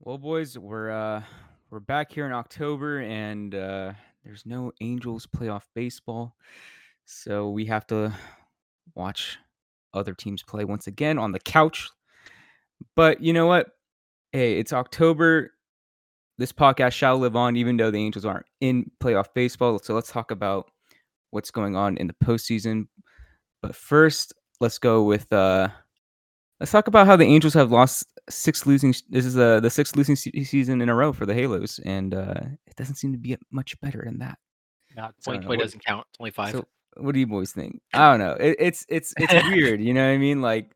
Well, boys, we're back here in October, and there's no Angels playoff baseball, so we have to watch other teams play once again on the couch. But you know what? Hey, it's October. This podcast shall live on, even though the Angels aren't in playoff baseball. So let's talk about what's going on in the postseason. But first, let's go with let's talk about how the Angels have lost six losing. This is the sixth losing season in a row for the Halos, and it doesn't seem to be much better than that. No, So I don't know 2020 doesn't count. It's only 5. So what do you boys think? I don't know. It's weird. You know what I mean? Like,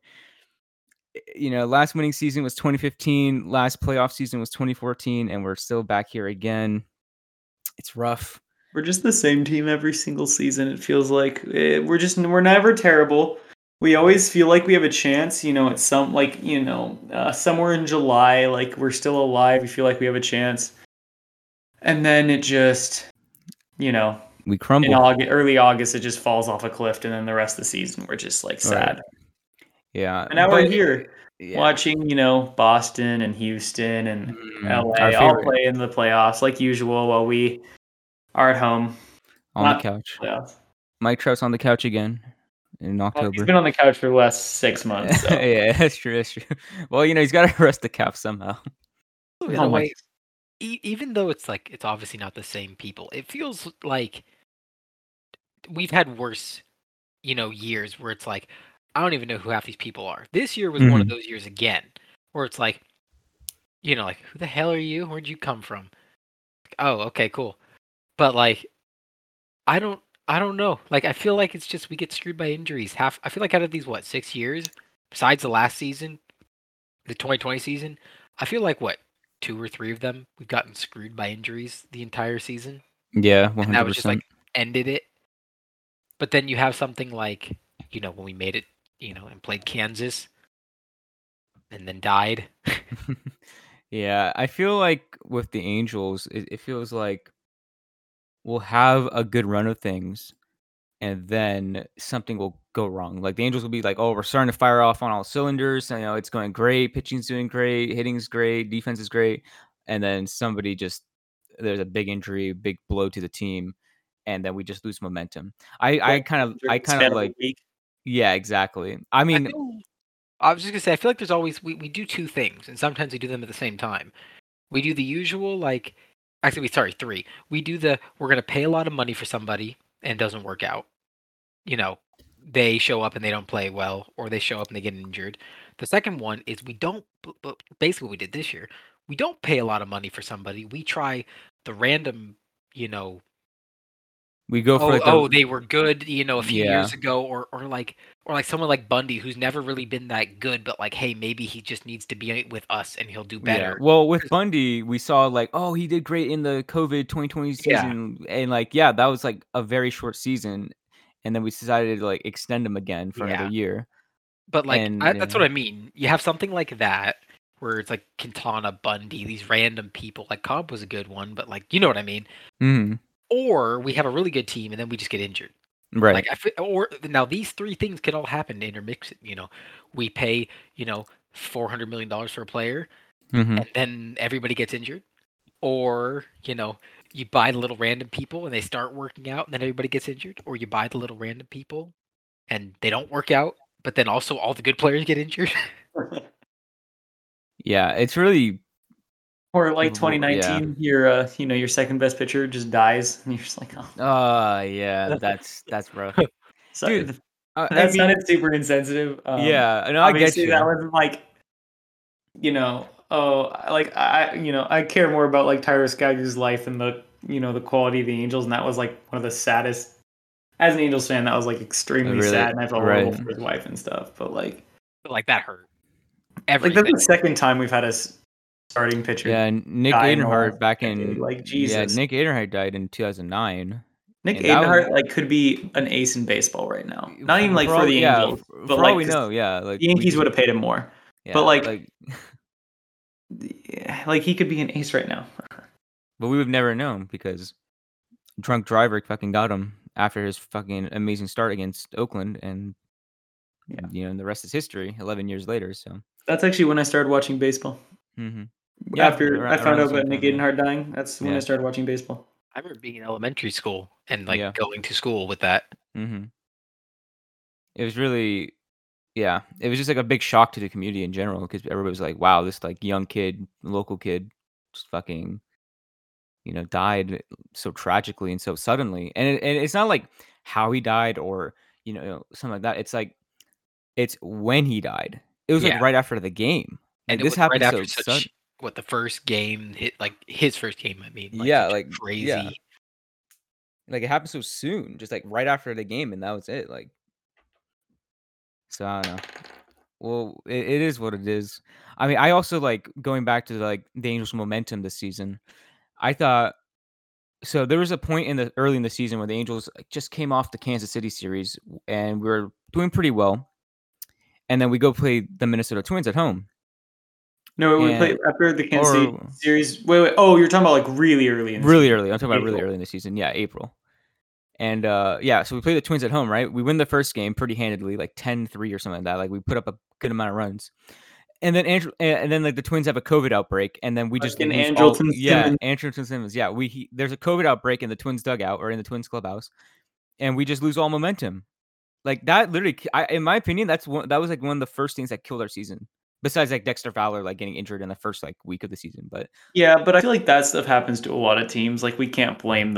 last winning season was 2015. Last playoff season was 2014, and we're still back here again. It's rough. We're just the same team every single season. It feels like we're never terrible. We always feel like we have a chance. It's somewhere in July, like we're still alive. We feel like we have a chance, and then it just, We in crumble. early August, it just falls off a cliff, and then the rest of the season we're just like sad. Yeah. And now we're here Yeah. watching, Boston and Houston and our LA all favorite play in the playoffs like usual while we are at home. on the Not couch. playoffs. Mike Trout's on the couch again in Well, he's October. been on the couch for the last 6 months. So. Yeah, that's true. That's true. Well, he's got to rest the cap somehow. In Oh a my- way, even though it's obviously not the same people, it feels like we've had worse, years where it's like I don't even know who half these people are. This year was one of those years again, where it's like, like who the hell are you? Where'd you come from? Oh, okay, cool. But I don't know. I feel like it's just we get screwed by injuries. I feel like out of these 6 years, besides the last season, the 2020 season, I feel like 2 or 3 of them we've gotten screwed by injuries the entire season. Yeah, And that was just 100%. ended it. But then you have something like, when we made it, and played Kansas and then died. Yeah, I feel like with the Angels, it feels like we'll have a good run of things, and then something will go wrong. Like the Angels will be like, "Oh, we're starting to fire off on all cylinders. It's going great. Pitching's doing great. Hitting's great. Defense is great." And then there's a big injury, big blow to the team, and then we just lose momentum. I kind of Span of a like, week. yeah, exactly. I mean, I was just gonna say, I feel like there's always we do 2 things, and sometimes we do them at the same time. We do the usual, actually, sorry, 3. We do we're gonna pay a lot of money for somebody and it doesn't work out. They show up and they don't play well, or they show up and they get injured. The second one is we don't. Basically, what we did this year, we don't pay a lot of money for somebody. We try the random, we go for they were good, a few Yeah. years ago, or like someone like Bundy who's never really been that good, but hey, maybe he just needs to be with us and he'll do better. Yeah. Well, with Bundy, we saw oh, he did great in the COVID 2020 season, and that was a very short season, and then we decided to extend him again for another year. But And that's what I mean. You have something like that where it's Quintana, Bundy, these random people. Cobb was a good one, but you know what I mean. Mm-hmm. Or we have a really good team and then we just get injured. Right. Or now these 3 things can all happen to intermix it. We pay $400 million for a player, Mm-hmm. and then everybody gets injured. Or you buy the little random people and they start working out, and then everybody gets injured. Or you buy the little random people and they don't work out, but then also all the good players get injured. Yeah, it's really. Or 2019, your second best pitcher just dies, and you're just like, oh. Yeah, that's rough. Sorry, Dude, that sounded super insensitive. Yeah, no, I get obviously you. that wasn't I care more about Tyrus Geiger's life than the quality of the Angels, and that was one of the saddest. As an Angels fan, that was extremely Really, sad, and I felt horrible right. for his wife and stuff. But that hurt. that's the second time we've had a starting pitcher. Yeah, Nick die in the Adenhart last back decade. in Jesus. Yeah, Nick Adenhart died in 2009. Nick and that Adenhart could be an ace in baseball right now. Not even for for the yeah, Angels, but for all we know, yeah, the Yankees would have paid him more. Yeah, But he could be an ace right now. But we would never known because drunk driver fucking got him after his fucking amazing start against Oakland, and and the rest is history. 11 years later, so That's actually when I started watching baseball. mm-hmm. Yeah, After I found around the out same about Nick time, yeah. Giedenhard dying, that's when I Yeah. started watching baseball. I remember being in elementary school and like Yeah. going to school with that. Mm-hmm. It was really, yeah. It was just like a big shock to the community in general because everybody was like, "Wow, this like young kid, local kid, just fucking, died so tragically and so suddenly." And it's not like how he died or something like that. It's like it's when he died. It was like Yeah. right after the game. And Like it this was right happened after so sudden. the first game hit, like his first game. I mean, like Yeah, such a like yeah, crazy. like it happened so soon, just like right after the game, and that was it. Like so, I don't know. Well, it is what it is. I mean, I also like going back to like the Angels' momentum this season. I thought so. There was a point in the early in the season where the Angels like, just came off the Kansas City series, and we were doing pretty well. And then we go play the Minnesota Twins at home, No, we played and after the Kansas City or series. Wait. Oh, you're talking about like really early in the really season. early. I'm talking about really April. early in the season. Yeah, April. And yeah, so we play the Twins at home, right? We win the first game pretty handedly, like 10-3 or something like that. Like we put up a good amount of runs. And then like the Twins have a COVID outbreak, and then we just Fucking lose all. Andrelton Yeah, Simmons. Andrelton Simmons. Yeah, there's a COVID outbreak in the Twins dugout or in the Twins clubhouse, and we just lose all momentum. Like that, literally, in my opinion, that was like one of the first things that killed our season. Besides like Dexter Fowler like getting injured in the first like week of the season, but Yeah, but I feel like that stuff happens to a lot of teams. Like we can't blame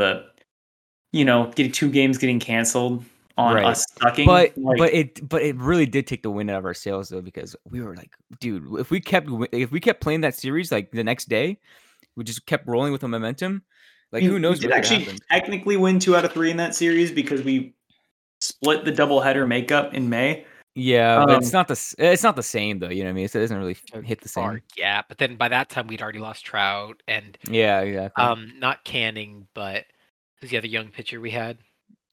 getting 2 games getting canceled on right. us sucking. But Like it really did take the wind out of our sails though because we were like, dude, if we kept playing that series like the next day, we just kept rolling with the momentum. Like who we knows did what could actually happen? technically win 2 out of 3 in that series because we split the doubleheader makeup in May. Yeah, but it's not the same though. You know what I mean? It doesn't really hit the far same. gap. But then by that time we'd already lost Trout and Yeah, exactly. not Canning, but who's the other young pitcher we had?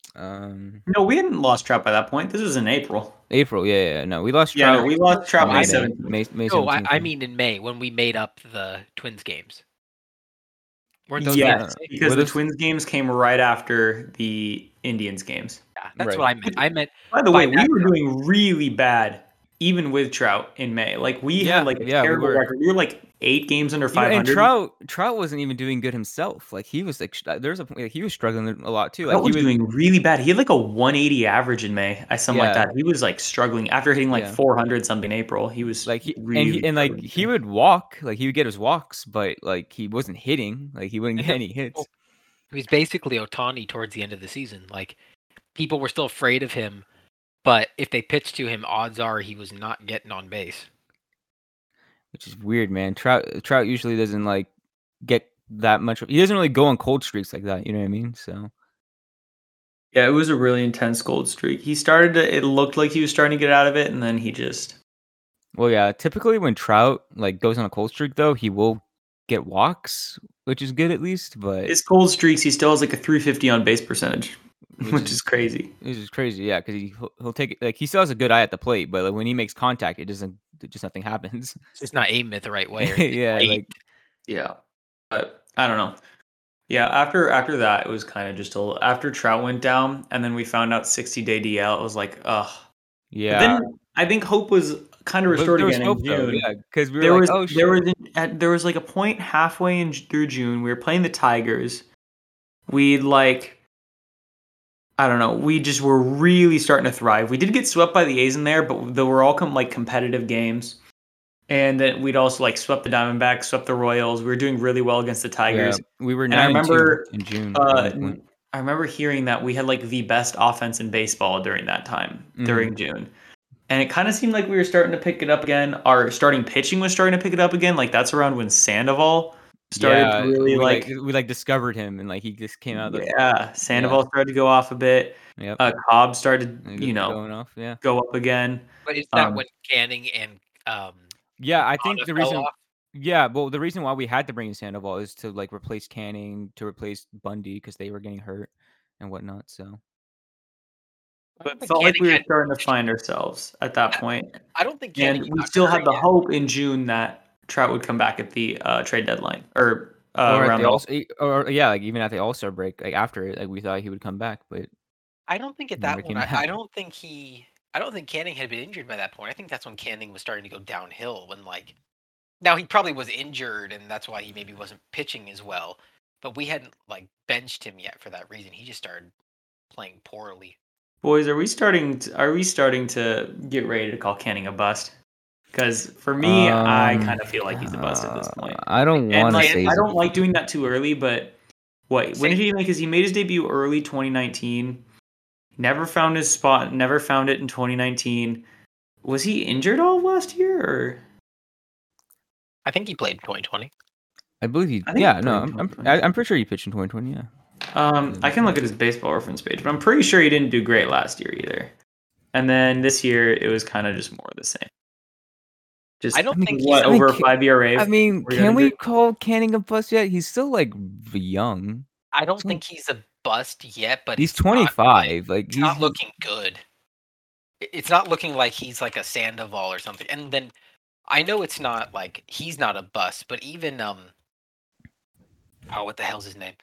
No, we hadn't lost Trout by that point. This was in April. April. Yeah. No, we lost Yeah, Trout. no, we lost Trout May May 17th. May No, 17th. I mean in May when we made up the Twins games. Weren't those Yes, games? because the Twins games came right after the Indians games. Yeah, that's Right. what I meant. I meant. By the by way, we that were time- doing really bad, even with Trout in May. Like we had like a we terrible were. record. We were like 8 games under And 500. Trout wasn't even doing good himself. Like he was like there's a point like, he was struggling a lot too. Trout Like he was was doing really bad. He had like a 180 average in May, something like Yeah. that. He was like struggling after hitting like Yeah. 400 something in April. He was like really like struggling. he would walk, like he would get his walks, but like he wasn't hitting. Like he wouldn't And get any hits. He was basically Ohtani towards the end of the season. Like people were still afraid of him, but if they pitched to him, odds are he was not getting on base. Which is weird, man. Trout usually doesn't like get that much. He doesn't really go on cold streaks like that. You know what I mean? So Yeah, it was a really intense cold streak. He started to, it looked like he was starting to get out of it, and then he just. well, yeah. Typically, when Trout like goes on a cold streak, though, he will get walks, which is good at least. But His cold streaks, he still has like a 350 on base percentage, which is crazy. Which is crazy, yeah, because he'll take it. Like he still has a good eye at the plate, but like, when he makes contact, just nothing happens. It's just not aimed it the right way. Or yeah, aimed. like Yeah, but I don't know. Yeah, after that, it was kind of just after Trout went down, and then we found out 60-day DL. It was like, ugh. yeah. But then I think hope was kind of restored there was again hope, in though, June. yeah, because we were There like, was oh shit. there was like a point halfway through June. We were playing the Tigers. We like, I don't know. We just were really starting to thrive. We did get swept by the A's in there, but they were all competitive games. And then we'd also like swept the Diamondbacks, swept the Royals. We were doing really well against the Tigers. Yeah, we were And I 9-2 remember in June. at one point. I remember hearing that we had like the best offense in baseball during that time, during June. And it kind of seemed like we were starting to pick it up again. Our starting pitching was starting to pick it up again. Like that's around when Sandoval started to really we discovered him, and like he just came out. Yeah, Sandoval started to go off a bit. Yep. Cobb started, going off. Yeah. go up again. But is that when Canning and Yeah, I think the fell reason. off? Yeah, well, the reason why we had to bring in Sandoval is to like replace Canning, to replace Bundy because they were getting hurt and whatnot. So But it felt like we were starting to find ourselves at that point. I don't think Canning. And we still had the hope in June that Trout would come back at the trade deadline or around like even at the All-Star break, like after it, like we thought he would come back, but I don't think at never that came point. back. I don't think Canning had been injured by that point. I think that's when Canning was starting to go downhill. When like Now he probably was injured, and that's why he maybe wasn't pitching as well. But we hadn't like benched him yet for that reason. He just started playing poorly. Boys, are we starting to get ready to call Canning a bust? Because for me, I kind of feel like he's a bust at this point. I don't And want to like, say I don't like doing that too early, but when did he make? Because he made his debut early 2019. Never found his spot. Never found it in 2019. Was he injured all last year? Or I think he played 2020. I believe he. I think Yeah, he no, played in I'm 2020. pretty sure he pitched in 2020. Yeah. I can look at his baseball reference page, but I'm pretty sure he didn't do great last year either. And then this year, it was kind of just more of the same. Just I don't think what he's over a 5 ERA. I mean, Were you can gonna we do- call Canning a bust yet? He's still like young. I don't think he's a bust yet, but He's it's not, 25. Like it's not looking good. It's not looking like he's like a Sandoval or something. And then I know it's not like he's not a bust, but even what the hell's his name?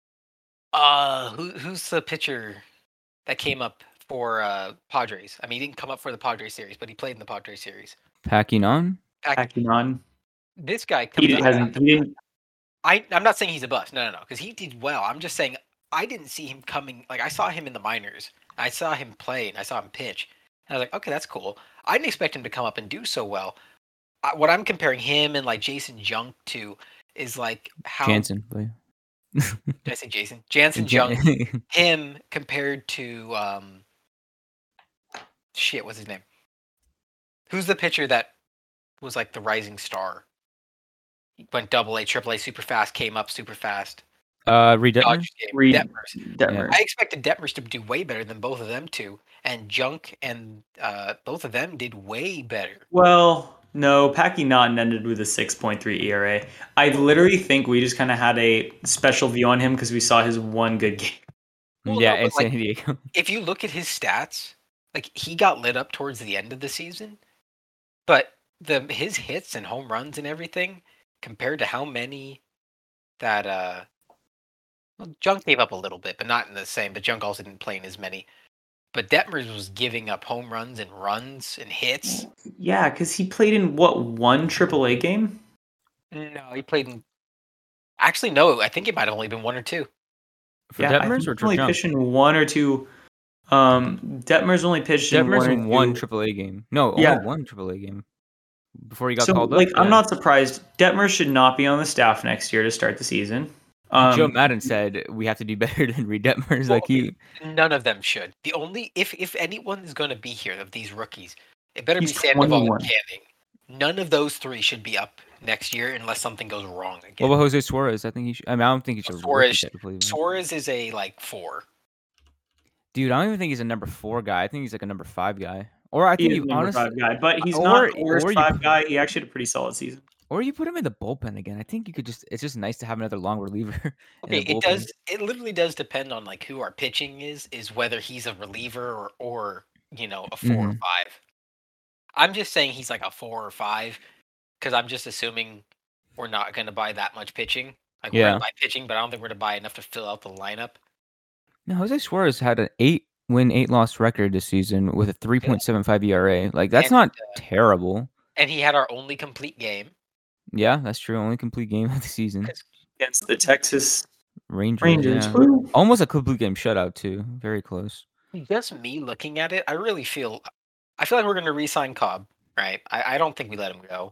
Who's the pitcher that came up for Padres? I mean, he didn't come up for the Padres series, but he played in the Padres series. packing on. Acting on. This guy He comes up. hasn't. He didn't. I'm not saying he's a bust. No, because he did well. I'm just saying I didn't see him coming. Like I saw him in the minors. I saw him play and I saw him pitch. And I was like, okay, that's cool. I didn't expect him to come up and do so well. What I'm comparing him and like Jason Junk to is like how Jansen. did I say Jason? Jansen Junk. Him compared to what's his name? Who's the pitcher that was like the rising star? He went AA, AAA super fast, came up super fast. Reed Detmers? Dodgers game. Reed Detmers. Detmers. I expected Detmers to do way better than both of them two, and Junk and both of them did way better. Well, no, Packy Naughton ended with a 6.3 ERA. I literally think we just kind of had a special view on him because we saw his one good game. Well, Yeah, no, in but, like, San Diego. If you look at his stats, like he got lit up towards the end of the season, but his hits and home runs and everything compared to how many that Junk gave up a little bit, but not in the same. But Junk also didn't play in as many. But Detmers was giving up home runs and hits. Yeah, because he played in one AAA game? No, he played in. Actually, no. I think it might have only been one or two. For Detmers or only Junk? pitched in one or two. Detmers only pitched Detmers in one two. AAA game. No, Yeah. only one AAA game before he got So, called like, up. I'm Yeah. not surprised. Detmers should not be on the staff next year to start the season. Joe Madden said we have to do better than Reed Detmers. Well, Like he, none of them should. The only if anyone is going to be here of these rookies, it better be He's Sandoval 21. and Canning. None of those three should be up next year unless something goes wrong what again. about Jose Suarez? I think he should. I mean, I don't think he should. Suarez is a like 4. Dude, I don't even think he's a number 4 guy. I think he's like a number 5 guy. Or I think He is a number honestly, 5 guy, but he's or- not the or worst you 5 put- guy. He actually had a pretty solid season. or you put him in the bullpen again. I think you could just. It's just nice to have another long reliever. Okay, in the it bullpen. does. It literally does depend on like who our pitching is whether he's a reliever or you know a 4 or 5. I'm just saying he's like a 4 or 5 because I'm just assuming we're not going to buy that much pitching. Like we're going to buy pitching, but I don't think we're going to buy enough to fill out the lineup. No, Jose Suarez had an 8-win, 8-loss record this season with a 3.75 ERA. Like that's not terrible. And he had our only complete game. Yeah, that's true. Only complete game of the season Against the Texas Rangers. Yeah. Woo. Almost a complete game shutout too. Very close. Just me looking at it, I feel like we're going to re-sign Cobb, right? I don't think we let him go.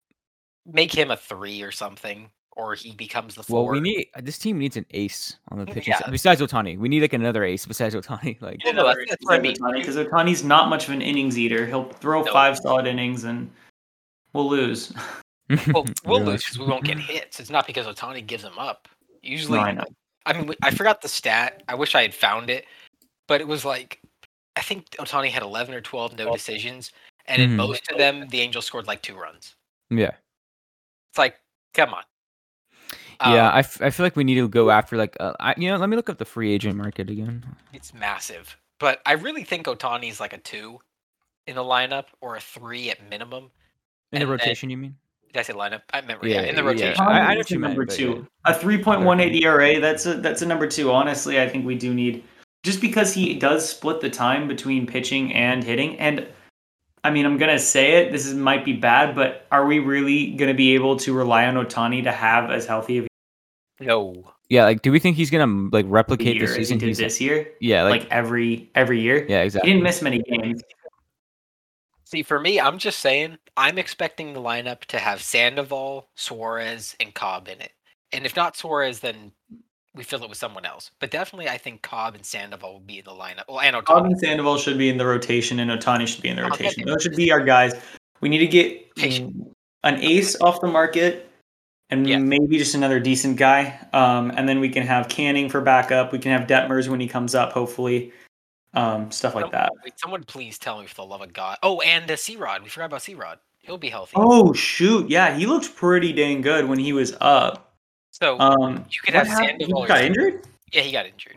Make him a 3 or something, or he becomes the 4. Well, this team needs an ace on the pitching side. Besides Ohtani, we need like another ace besides Ohtani. Like that's what I mean. Because Ohtani's not much of an innings eater. He'll throw 5 solid innings and we'll lose. Well, we'll lose because we won't get hits. It's not because Ohtani gives them up. Usually, No, I know. I mean, I forgot the stat. I wish I had found it, but it was like I think Ohtani had 11 or 12 no decisions, and in most of them, the Angels scored like 2 runs. Yeah, it's like, come on. Yeah, I feel like we need to go after like let me look up the free agent market again. It's massive, but I really think Ohtani's like a 2 in the lineup or a 3 at minimum. In the rotation, you mean? Did I say lineup? I meant in the rotation. Yeah. I know what you meant. Number 2. A 3.18 ERA. That's a number 2. Honestly, I think we do need just because he does split the time between pitching and hitting. And I mean, I'm gonna say it. This might be bad, but are we really gonna be able to rely on Otani to have as healthy of No. Yeah, like, do we think he's gonna like a replicate the year as he season did he's? this year? Yeah, Like every year. yeah, He exactly. didn't miss many games. See, for me, I'm just saying, I'm expecting the lineup to have Sandoval, Suarez, and Cobb in it. And if not Suarez, then we fill it with someone else. But definitely, I think Cobb and Sandoval will be in the lineup. Well, and Cobb Otani. and Sandoval should be in the rotation, and Otani should be in the I'll get rotation. him. Those should be our guys. We need to get Rotation. an ace off the market, and Yes. maybe just another decent guy. And then we can have Canning for backup. We can have Detmers when he comes up, hopefully. Stuff like that. Wait, someone please tell me for the love of God. Oh, and C-Rod. We forgot about C-Rod. He'll be healthy. Oh shoot! Yeah, he looked pretty dang good when he was up. So you could what have happened? Sandoval. He got injured? Yeah, he got injured.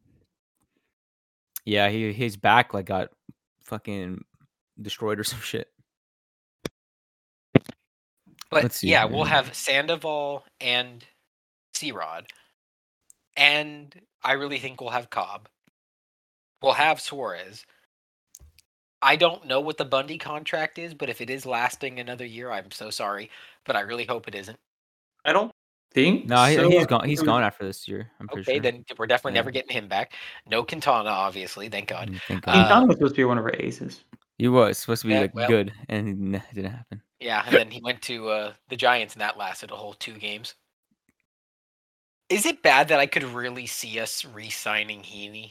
Yeah, his back like got fucking destroyed or some shit. But Let's see yeah, here. we'll have Sandoval and C-Rod. And I really think we'll have Cobb. We'll have Suarez. I don't know what the Bundy contract is, but if it is lasting another year, I'm so sorry. But I really hope it isn't. I don't think. No, so. he's gone. He's gone after this year. I'm pretty Okay, sure. then we're definitely Yeah. never getting him back. No Quintana, obviously. Thank God. Thank King God. Kong was supposed to be one of our aces. He was supposed to be Yeah, like well. good, and it didn't happen. Yeah, and then he went to the Giants, and that lasted a whole 2 games. Is it bad that I could really see us re-signing Heaney?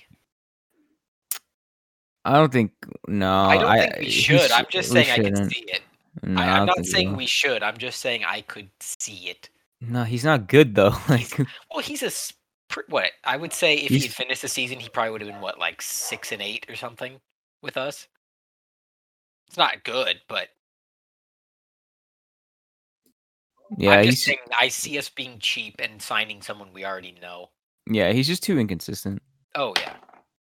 I don't think. No, I don't think we should. I'm just saying I could shouldn't. see it. No, I I'm don't not think saying will. we should. I'm just saying I could see it. No, he's not good though. Like, Well, he's what I would say if he He's- had finished the season, he probably would have been what, like 6-8 or something with us. It's not good, but yeah, I'm he's just saying I see us being cheap and signing someone we already know. he's just too inconsistent. Oh yeah.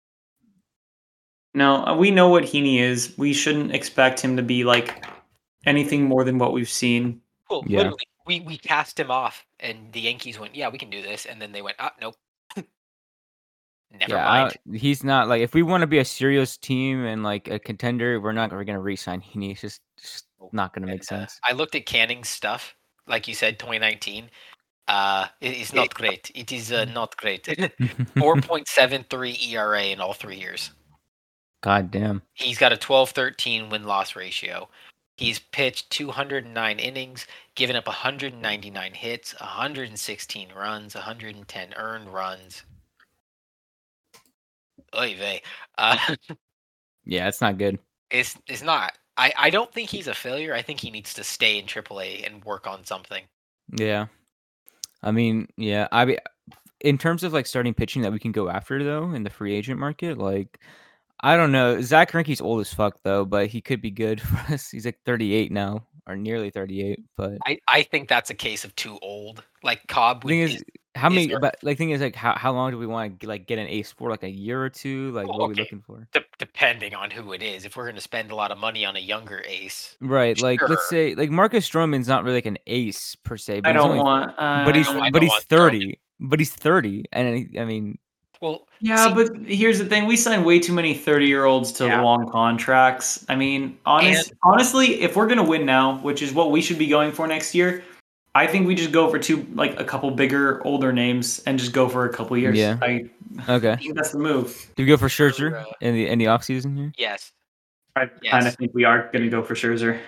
No, we know what Heaney is. We shouldn't expect him to be like anything more than what we've seen. Well, Yeah. literally, we cast him off, and the Yankees went, "Yeah, we can do this," and then they went, "Ah, nope, never mind." He's not like if we want to be a serious team and like a contender, we're gonna re-sign Heaney. It's just not gonna make And, sense. I looked at Canning's stuff, like you said, 2019. It is not great. It is not great. 4.73 ERA in all 3 years. God damn. He's got a 12-13 win-loss ratio. He's pitched 209 innings, given up 199 hits, 116 runs, 110 earned runs. Oy vey. Yeah, it's not good. It's not. I don't think he's a failure. I think he needs to stay in AAA and work on something. Yeah. I mean, yeah. In terms of like starting pitching that we can go after though in the free agent market, like I don't know. Zach Greinke's old as fuck though, but he could be good for us. He's like 38 now, or nearly 38. But I think that's a case of too old. Like Cobb the thing would is, how many? our- But like, thing is, like, how long do we want to like get an ace for? Like a year or two? Like, what are we Okay. looking for? depending on who it is. If we're going to spend a lot of money on a younger ace, Right. Like, let's Sure. say, like Marcus Stroman's not really like an ace per se. But I he's don't only, want. But he's I don't but he's want 30. But he's 30, and I mean, well, Yeah, see, but here's the thing: we sign way too many 30-year-olds to Yeah. long contracts. I mean, honestly, if we're gonna win now, which is what we should be going for next year, I think we just go for a couple bigger, older names, and just go for a couple years. Yeah. I okay. think that's the move. Do we go for Scherzer uh, in the offseason here? yes. I Yes. kind of think we are gonna go for Scherzer.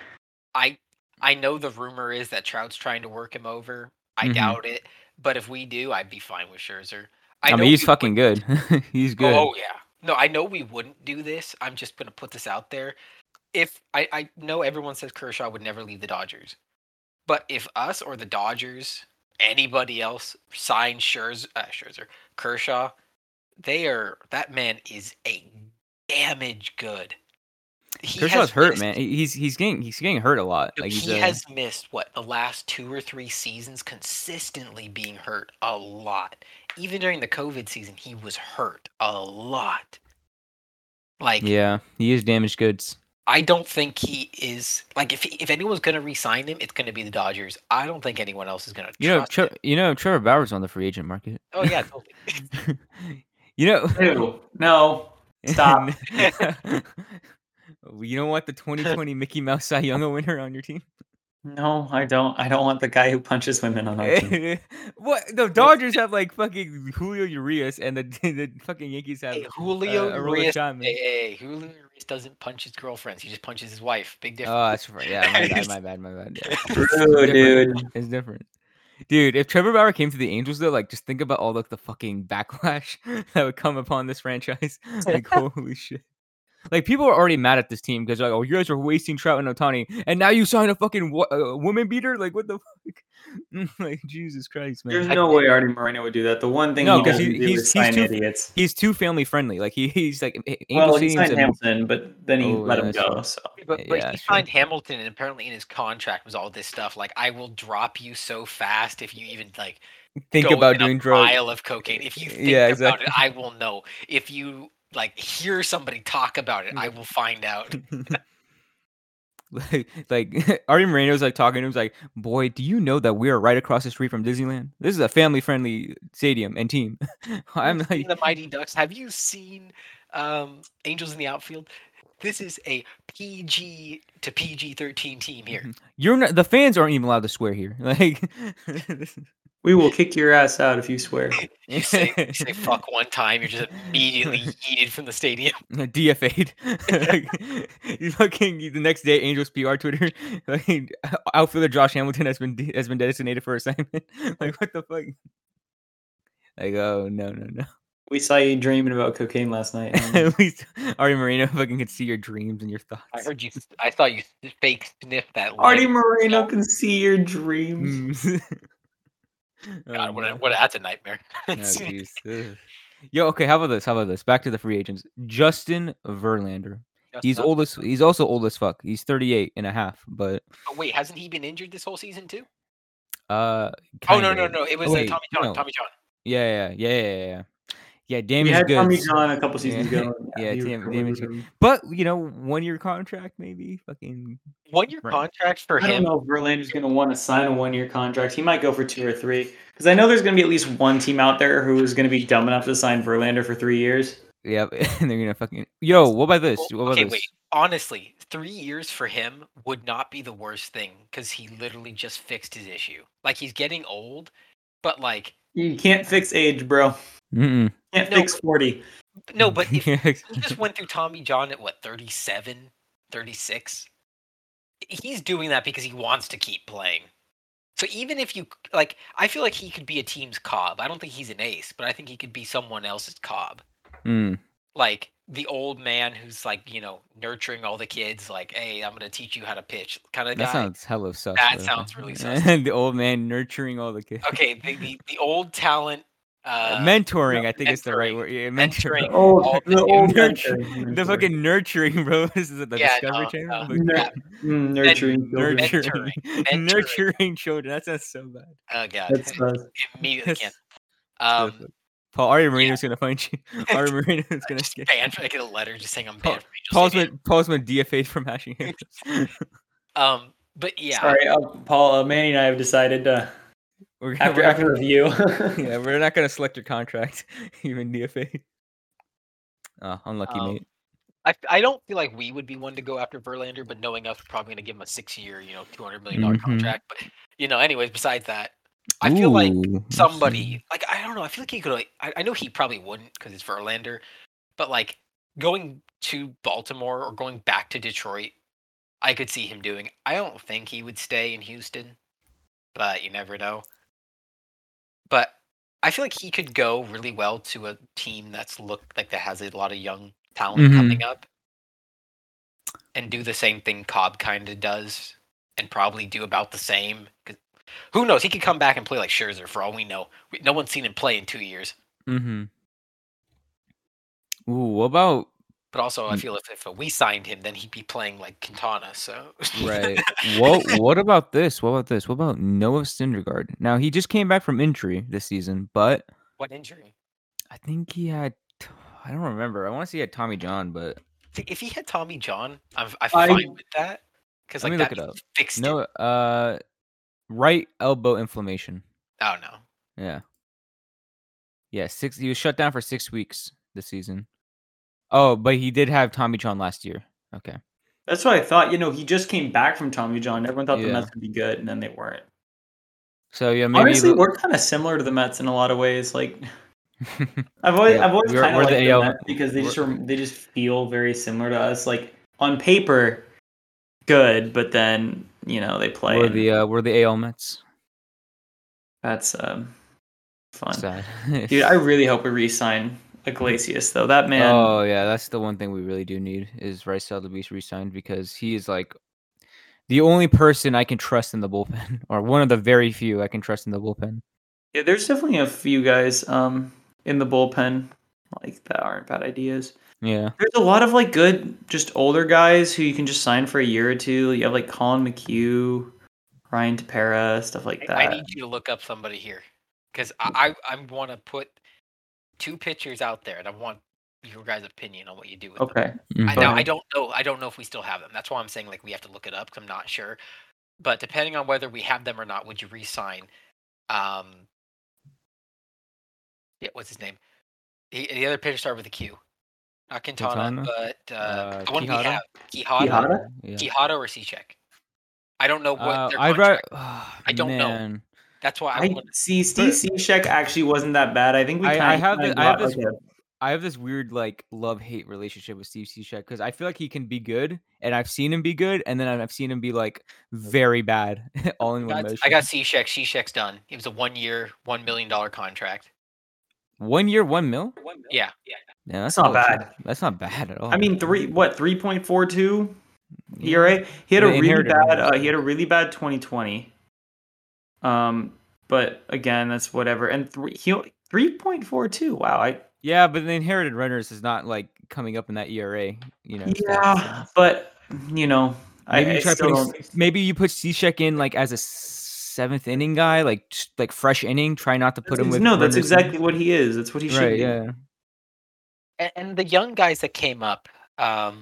I know the rumor is that Trout's trying to work him over. I Mhm. doubt it. But if we do, I'd be fine with Scherzer. I know mean, he's we fucking wouldn't- good. He's good. Oh yeah. No, I know we wouldn't do this. I'm just gonna put this out there. If I know everyone says Kershaw would never leave the Dodgers, but if us or the Dodgers, anybody else sign Scherzer, Kershaw, that man is a damage good. He Kershaw's has hurt, missed- man. He's getting hurt a lot. Like he has missed the last 2 or 3 seasons consistently being hurt a lot. Even during the COVID season, he was hurt a lot. Like, yeah, he is damaged goods. I don't think he is like if anyone's gonna re-sign him, it's gonna be the Dodgers. I don't think anyone else is gonna trust him. Trevor Bauer's on the free agent market. Oh yeah, totally. Ew, no, stop. You don't want the 2020 Mickey Mouse Cy Young winner on your team? No, I don't. I don't want the guy who punches women on our team. What? The Dodgers have like fucking Julio Urias, and the fucking Yankees have Hey, Julio Aroldis Urias. Chapman. Hey, Julio Urias doesn't punch his girlfriends. He just punches his wife. Big difference. Oh, that's right. Yeah, my bad. Yeah. True, It's dude. different. It's different. Dude, if Trevor Bauer came to the Angels though, like just think about all the fucking backlash that would come upon this franchise. Like holy shit. Like people are already mad at this team because like, oh, you guys are wasting Trout and Otani, and now you sign a fucking woman beater. Like what the fuck? Like Jesus Christ, man. There's no way Artie Moreno would do that. The one thing No, he 'cause doesn't do is sign idiots. He's too family friendly. Like he's like Well, Angel he signed Stadium's Hamilton, but then he Oh, let yeah, him that's go. true. So But Yeah, he sure. signed Hamilton, and apparently in his contract was all this stuff like, I will drop you so fast if you even like Think go about within doing a drugs. mile of cocaine. If you think Yeah, about exactly. it, I will know. If you like hear somebody talk about it, I will find out. like Artie Moreno's like talking to him, he's like, boy, do you know that we are right across the street from Disneyland? This is a family friendly stadium and team. I'm Have you seen like, the Mighty Ducks. Have you seen Angels in the Outfield? This is a PG to PG-13 team here. you're not, the fans aren't even allowed to swear here. Like we will kick your ass out if you swear. You say fuck one time, you're just immediately yeeted from the stadium. DFA'd. Like, you fucking the next day, Angels PR Twitter, like outfielder Josh Hamilton has been designated for assignment. Like what the fuck? Like oh no. We saw you dreaming about cocaine last night. At least Artie Moreno fucking could see your dreams and your thoughts. I heard you. I thought you fake sniffed that. Artie lemon. Moreno can see your dreams. God, what? That's a nightmare. Oh, jeez. Ugh. Yo, okay. How about this? Back to the free agents. Justin Verlander. He's also old as fuck. He's 38 and a half. But Oh, wait, hasn't he been injured this whole season too? oh no. It was wait, Tommy John. no. Tommy John. Yeah. We Damon's had good. Tommy John a couple seasons ago. Yeah, he Damon's recovered. good. But 1-year contract maybe. Fucking 1-year Right. contract for I don't him. know if Verlander's going to want to sign a 1-year contract. He might go for 2 or 3. Because I know there's going to be at least one team out there who is going to be dumb enough to sign Verlander for 3 years. yeah, and they're gonna fucking yo. What about this? Well, okay, wait. Honestly, 3 years for him would not be the worst thing because he literally just fixed his issue. Like he's getting old, but like You can't fix age, bro. Mm-mm. Can't No, fix 40. no. But if he just went through Tommy John at what 37, 36, he's doing that because he wants to keep playing. So even if you like, I feel like he could be a team's Cobb. I don't think he's an ace, but I think he could be someone else's Cobb. Mm. Like the old man who's like, nurturing all the kids. Like, hey, I'm gonna teach you how to pitch, kind of guy. That sounds hella sus. That sounds really sus. The old man nurturing all the kids. Okay, the old talent. Mentoring, I think it's the right word. Yeah, mentoring. The old Nurturing. The fucking nurturing, bro. This is the Discovery Channel. Nurturing children. Nurturing children. That sounds so bad. Oh god. That's Immediately can't. Paul, Artie Moreno's gonna find you. Artie Moreno's gonna just banned. I get a letter just saying I'm banned Paul's from Angel Paul's been DFA'd from hashing Stadium. But yeah. Sorry, Paul. Manny and I have decided after review. Yeah, we're not gonna select your contract. Even DFA. Oh, unlucky, mate. I don't feel like we would be one to go after Verlander, but knowing us, we're probably gonna give him a 6-year, $200 million contract. But anyways, besides that, I feel like somebody, like I don't know, I feel like he could. I know he probably wouldn't because it's Verlander, but like going to Baltimore or going back to Detroit, I could see him doing. I don't think he would stay in Houston, but you never know. But I feel like he could go really well to a team that has a lot of young talent coming up, and do the same thing Cobb kind of does, and probably do about the same. 'Cause who knows? He could come back and play like Scherzer for all we know. No one's seen him play in 2 years. Ooh, what about? But also, I feel if we signed him, then he'd be playing like Quintana. So Right. What about this? What about Noah Syndergaard? Now he just came back from injury this season, but what injury? I think he had. I don't remember. I want to say he had Tommy John, but If he had Tommy John, I'm fine with that because let me look it up. Fixed No, it. Right elbow inflammation. Oh no. Yeah. Yeah, he was shut down for 6 weeks this season. Oh, but he did have Tommy John last year. Okay. That's what I thought. He just came back from Tommy John. Everyone thought the Yeah. Mets would be good, and then they weren't. So yeah, maybe Honestly, we're kind of similar to the Mets in a lot of ways. Like, I've always we're kind of the liked the AL Mets because they just feel very similar to us. Like on paper, good, but then they play. we're the AL Mets. That's fun. Sad. Dude, I really hope we re-sign Iglesias though. That man. Oh yeah, that's the one thing we really do need is Raisel to be re-signed because he is like the only person I can trust in the bullpen, or one of the very few I can trust in the bullpen. Yeah, there's definitely a few guys in the bullpen like that aren't bad ideas. Yeah. There's a lot of like good, just older guys who you can just sign for a year or two. You have like Colin McHugh, Ryan Tepera, stuff like that. I need you to look up somebody here because I want to put 2 pitchers out there, and I want your guys' opinion on what you do with them. Okay. I don't know if we still have them. That's why I'm saying like we have to look it up because I'm not sure. But depending on whether we have them or not, would you re-sign? Yeah, what's his name? The other pitcher started with a Q. Not Quintana, but the one we have, Quijada. Yeah. Quijada or Cishek. I don't know what their I contract. I don't know. That's why I see. Steve Cishek actually wasn't that bad. I think we I have this weird like love-hate relationship with Steve Cishek because I feel like he can be good, and I've seen him be good, and then I've seen him be like very bad all in one motion. I got Cishek. Cishek's done. It was a 1 year, $1 million contract. 1 year, $1 million? Yeah. Yeah, that's not bad. That's not bad at all. I mean, 3.42 ERA. He had a really bad 2020. But again, that's whatever. And 3.42. Wow. Yeah, but the inherited runners is not like coming up in that ERA. Yeah, but maybe you put Cishek in like as a 7th inning guy, like fresh inning. Try not to put him with. No, that's exactly what he is. That's what he should be. Yeah. And the young guys that came up, I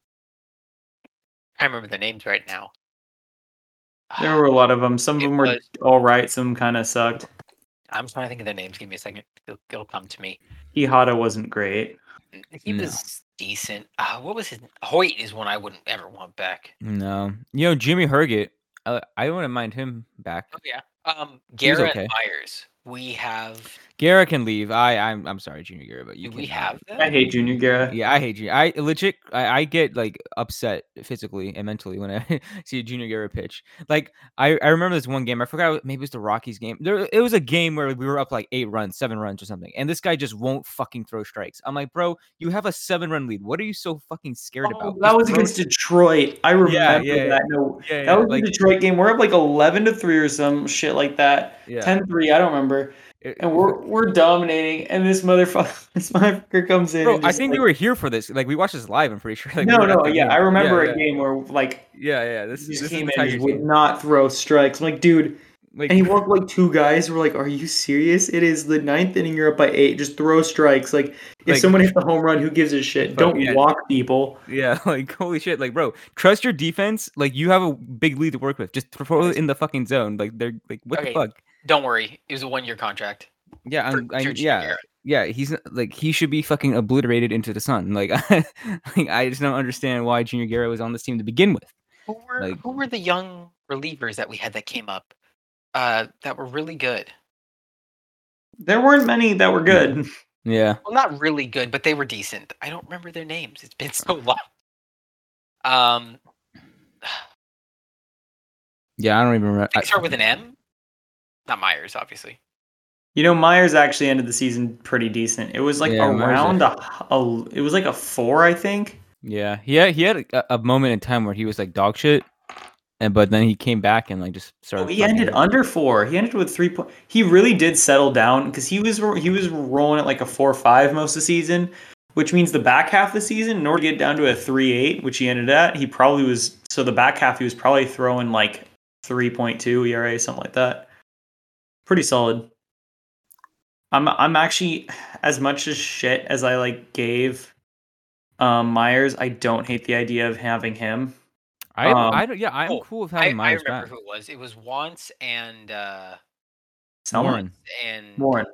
can't remember the names right now. There were a lot of them. Some of them were all right. Some kind of sucked. I'm trying to think of their names. Give me a second. It'll come to me. Quijada wasn't great. He was decent. What was his? Hoyt is one I wouldn't ever want back. No, Jimmy Herget. I wouldn't mind him back. Oh yeah. Garrett Myers. We have. Guerra can leave. I'm sorry, Junior Guerra, but we have that? I hate Junior Guerra. Yeah, I hate Junior. I get like upset physically and mentally when I see a Junior Guerra pitch. Like I remember this one game. I forgot, maybe it was the Rockies game. It was a game where we were up like 8 runs, 7 runs or something, and this guy just won't fucking throw strikes. I'm like, bro, you have a 7-run lead. What are you so fucking scared about? That was against Detroit. I remember that. No, that was the Detroit game. We're up like 11-3 or some shit like that. Yeah. 10-3. I don't remember. And we're dominating, and this motherfucker comes in. Bro, I think we were here for this. Like we watched this live. I'm pretty sure. Like, I remember a game where like this came in and would not throw strikes. I'm like, dude, and he walked like 2 guys. We're like, are you serious? It is the 9th inning. You're up by 8. Just throw strikes. Like if someone hits the home run, who gives a shit? Don't walk people. Yeah, like holy shit, like bro, trust your defense. Like you have a big lead to work with. Just throw it in the fucking zone. Like they're like, what the fuck? Don't worry, it was a 1-year contract. Yeah, he's like he should be fucking obliterated into the sun. Like, I just don't understand why Junior Guerra was on this team to begin with. Who were the young relievers that we had that came up that were really good? There weren't many that were good. Yeah. Well, not really good, but they were decent. I don't remember their names. It's been so long. Yeah, I don't even remember. They start with an M. Not Myers, obviously. Myers actually ended the season pretty decent. It was like around it was like a 4, I think. Yeah, he had a moment in time where he was like dog shit, but then he came back and like just started. He ended under 4. He ended with 3 points. He really did settle down because he was rolling at like a 4.5 most of the season, which means the back half of the season, in order to get down to a 3.8, which he ended at, he probably was. So the back half, he was probably throwing like 3.2 ERA, something like that. Pretty solid. I'm actually, as much as shit as I like gave Myers, I don't hate the idea of having him. I'm cool with having Myers back. I remember who it was. It was Wantz and Warren. Warren.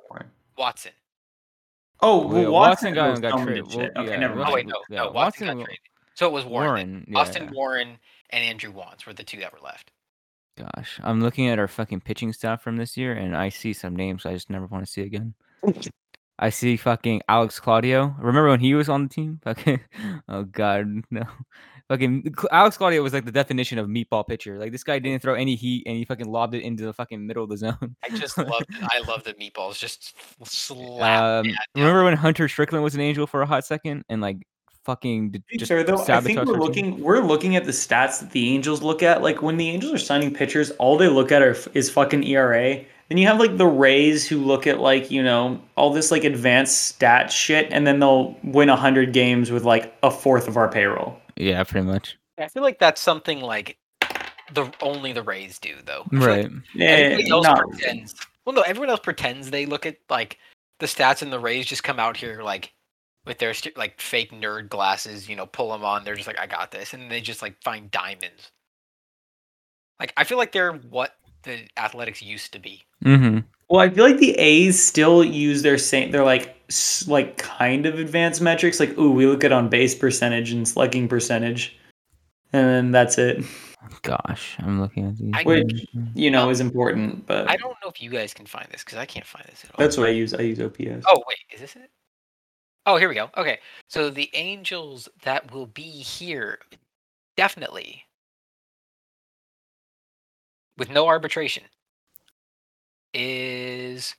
Watson. Oh, well, Watson got traded. No, Watson got traded. So it was Warren. Warren. Austin Yeah. Warren and Andrew Wands were the two that were left. Gosh, I'm looking at our fucking pitching staff from this year, and I see some names I just never want to see again. I see fucking Alex Claudio. Remember when he was on the team? Fucking, oh god, no. Fucking Alex Claudio was like the definition of meatball pitcher. Like this guy didn't throw any heat, and he fucking lobbed it into the fucking middle of the zone. I just loved it. I love the meatballs just slap. Remember when Hunter Strickland was an Angel for a hot second, and like fucking just Fair though, I think sabotaged our team? we're looking at the stats that the Angels look at. Like when the Angels are signing pitchers, all they look at is fucking ERA. Then you have like the Rays who look at like, you know, all this like advanced stat shit, and then they'll win 100 games with like a fourth of our payroll. Yeah, pretty much. I feel like that's something like only the Rays do though. Right. Everybody else pretends. Well, no, everyone else pretends they look at like the stats, and the Rays just come out here like with their like fake nerd glasses, you know, pull them on. They're just like, I got this, and they just like find diamonds. Like I feel like they're what the Athletics used to be. Mm-hmm. Well, I feel like the A's still use their same. They're like kind of advanced metrics. Like, ooh, we look at on base percentage and slugging percentage, and then that's it. Gosh, I'm looking at these. Which you know is important, but I don't know if you guys can find this because I can't find this at all. That's what I use. I use OPS. Oh wait, is this it? Oh, here we go. Okay, so the Angels that will be here definitely with no arbitration is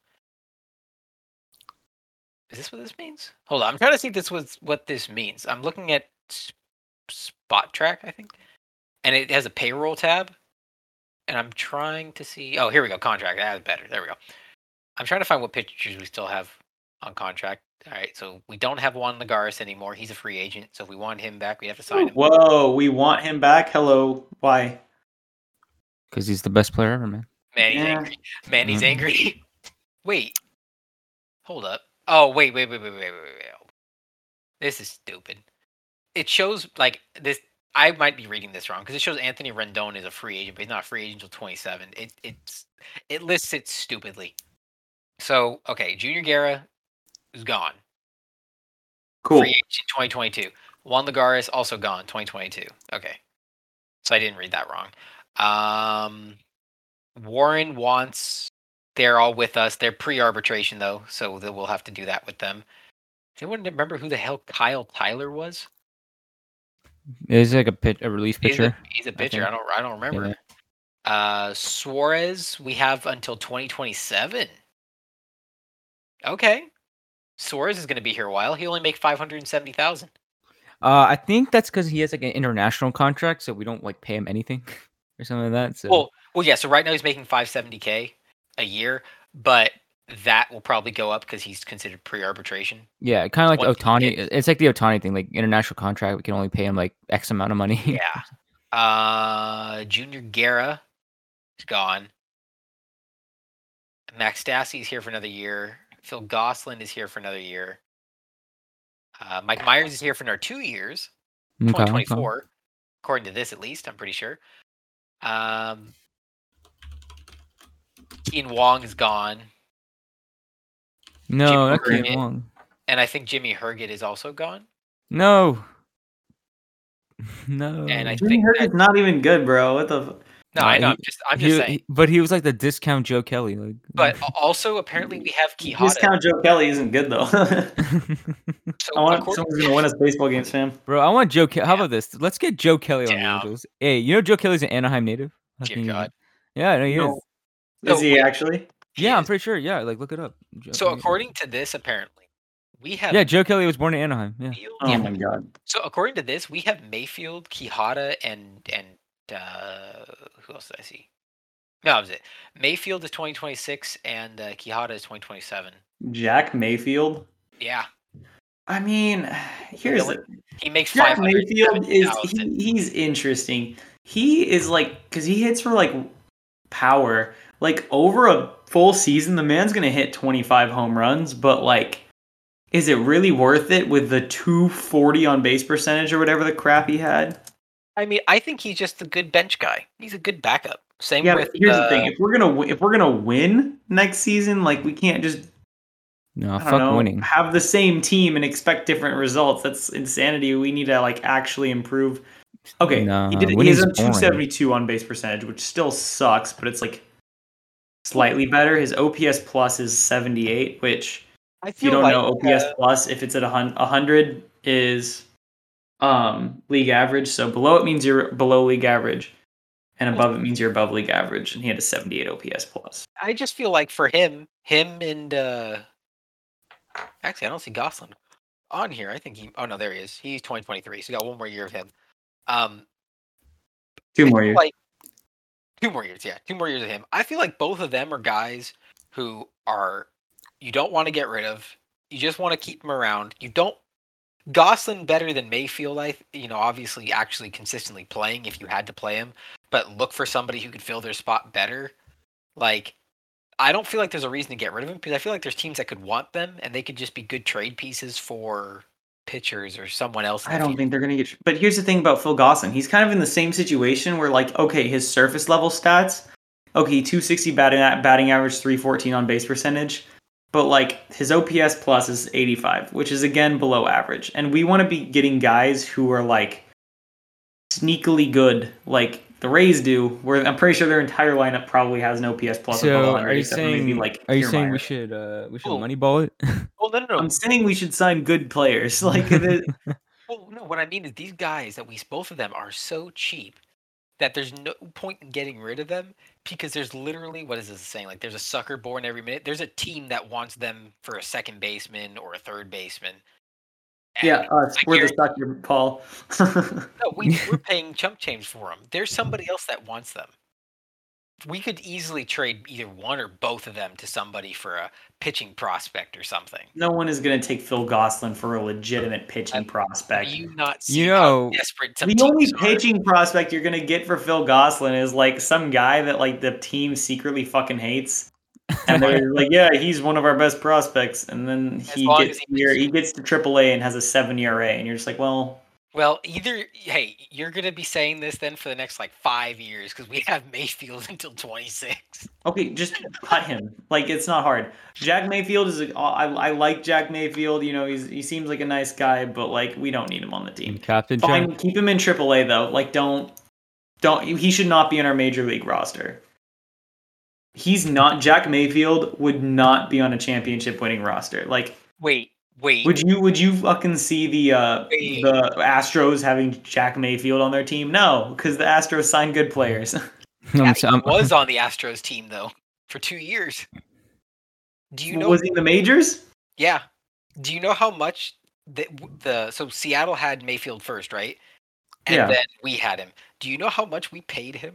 this what this means? Hold on, I'm trying to see if this was what this means. I'm looking at Spot Track, I think, and it has a payroll tab, and I'm trying to see. Oh, here we go, contract. That's better. There we go. I'm trying to find what pitchers we still have on contract. All right, so we don't have Juan Lagares anymore. He's a free agent, so if we want him back, we have to sign him. Whoa, we want him back? Hello, why? Because he's the best player ever, man. Manny's angry. Manny's angry. Wait. Hold up. Oh, wait. This is stupid. It shows, like, this. I might be reading this wrong, because it shows Anthony Rendon is a free agent, but he's not a free agent until 27. It lists it stupidly. So, okay, Junior Guerra is gone. Cool. Free agent 2022. Juan Lagares also gone 2022. Okay. So I didn't read that wrong. Warren wants. They're all with us. They're pre-arbitration though, so we'll have to do that with them. Does anyone remember who the hell Kyle Tyler was? He's like a relief pitcher. He's a pitcher. I don't remember. Yeah. Suarez, we have until 2027. Okay. Suarez is going to be here a while. He only makes $570,000. I think that's because he has like an international contract, so we don't like pay him anything or something like that. So. Well, yeah. So right now he's making $570K a year, but that will probably go up because he's considered pre-arbitration. Yeah, kind of like Ohtani. It's like the Ohtani thing, like international contract. We can only pay him like X amount of money. Yeah. Junior Guerra is gone. Max Stassi is here for another year. Phil Gosselin is here for another year. Mike Myers is here for another 2 years. 2024. Okay. According to this, at least, I'm pretty sure. Ian Wong is gone. No, that can't be Wong. And I think Jimmy Herget is also gone. No. And I Jimmy Herget's not even good, bro. What the? No, I know. I'm just saying. But he was like the discount Joe Kelly. Like. But also, apparently, we have Quijada. Discount Joe Kelly isn't good though. So I want someone's gonna win us baseball games, fam. Bro, I want Joe Kelly. How about this? Let's get Joe Kelly on the Angels. Hey, you know Joe Kelly's an Anaheim native? Dear God. Yeah, no, he is. Is he actually? Yeah, I'm pretty sure. Yeah, like look it up. So according to this, apparently, we have. Yeah, Joe Kelly was born in Anaheim. Yeah. Oh my God. So according to this, we have Mayfield, Quijada, and who else did I see? No, that was it. Mayfield is 2026 and Quijada is 2027. Jack Mayfield? Yeah. I mean, here's it. He makes Jack Mayfield he's interesting. He is like, because he hits for like power. Like over a full season, the man's gonna hit 25 home runs, but like, is it really worth it with the 240 on base percentage or whatever the crap he had? I mean, I think he's just a good bench guy. He's a good backup. Same yeah, with. But here's the thing: if we're gonna win next season, like we can't just No, I don't fuck know, winning. have the same team and expect different results. That's insanity. We need to like actually improve. Okay, he Nah, did. He has winning's a boring. 272 on base percentage, which still sucks, but it's like slightly better. His OPS plus is 78, which I if you feel don't like know, OPS plus, if it's at 100, is league average. So below it means you're below league average, and above it means you're above league average. And he had a 78 OPS plus. I just feel like for him and actually I don't see Gosselin on here. I think he. Oh no, there he is. He's 2023. So we got one more year of him. Um, 2 I more feel years. like 2 more years. Yeah, 2 more years of him. I feel like both of them are guys who are you don't want to get rid of. You just want to keep them around. You don't. Gosselin better than Mayfield. Obviously, actually consistently playing if you had to play him, but look for somebody who could fill their spot better. Like, I don't feel like there's a reason to get rid of him because I feel like there's teams that could want them and they could just be good trade pieces for pitchers or someone else. I don't think they're going to get. But here's the thing about Phil Gosselin. He's kind of in the same situation where, like, okay, his surface level stats, okay, 260 batting average, 314 on base percentage, but like his OPS plus is 85, which is again below average. And we want to be getting guys who are like sneakily good, like the Rays do. Where I'm pretty sure their entire lineup probably has an OPS plus above So 100, are you except for maybe saying like we Kiermaier. should Oh. moneyball it? Well, no. I'm saying we should sign good players. Like Well, no. What I mean is these guys that both of them are so cheap that there's no point in getting rid of them because there's literally what is this saying? Like there's a sucker born every minute. There's a team that wants them for a second baseman or a third baseman. And yeah, us. I We're the guarantee- sucker, Paul. No, we're paying chump change for them. There's somebody else that wants them. We could easily trade either one or both of them to somebody for a pitching prospect or something. No one is going to take Phil Gosselin for a legitimate pitching prospect. Do you not see You how know, desperate some The teams only are? pitching prospect you're going to get for Phil Gosselin is like some guy that like the team secretly fucking hates. And they're like, yeah, he's one of our best prospects. And then he long gets as he here, pitches. he gets to AAA and has a 7 ERA, and you're just like, well, Either hey, you're gonna be saying this then for the next like 5 years because we have Mayfield until 26. okay, just cut him. Like it's not hard. Jack Mayfield is I like Jack Mayfield. You know, he seems like a nice guy, but like we don't need him on the team. Captain Fine, Jack. keep him in AAA though. Like don't he should not be on our major league roster. He's not Jack Mayfield would not be on a championship winning roster. Like Wait. would you fucking see the Wait. Astros having Jack Mayfield on their team? No, because the Astros sign good players. Yeah, he was on the Astros team though for 2 years. Do you know? Was he in the majors? Yeah. Do you know how much so Seattle had Mayfield first, right? And Yeah. then we had him. Do you know how much we paid him?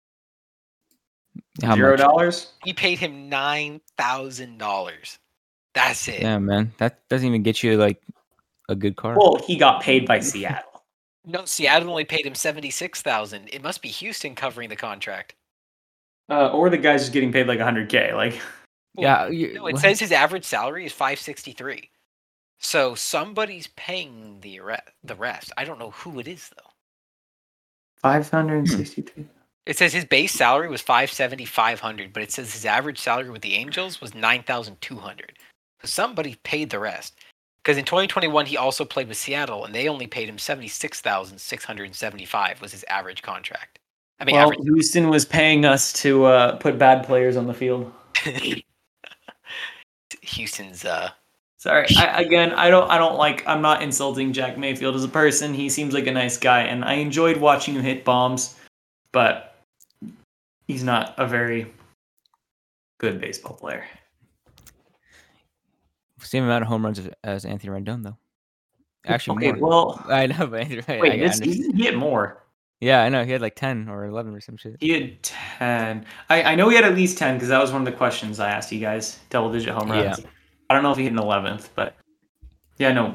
How much? $0? We paid him $9,000. That's it. Yeah, man, that doesn't even get you like a good car. Well, he got paid by Seattle. No, Seattle only paid him $76,000. It must be Houston covering the contract. Or the guy's just getting paid like $100K. Like, Yeah, No, it says his average salary is $563. So somebody's paying the rest. I don't know who it is though. 563. It says his base salary was $570,500, but it says his average salary with the Angels was $9,200. So somebody paid the rest. Because in 2021 he also played with Seattle, and they only paid him $76,675 was his average contract. I mean, Well, Houston was paying us to put bad players on the field. Houston's. Sorry. I'm not insulting Jack Mayfield as a person. He seems like a nice guy, and I enjoyed watching him hit bombs, but he's not a very good baseball player. Same amount of home runs as Anthony Rendon, though. Actually, Okay, more. well, I know, but wait, this season he had more. Yeah, I know. He had like 10 or 11 or some shit. He had 10. I know he had at least 10 because that was one of the questions I asked you guys. Double-digit home runs. Yeah. I don't know if he hit an 11th, but yeah, no.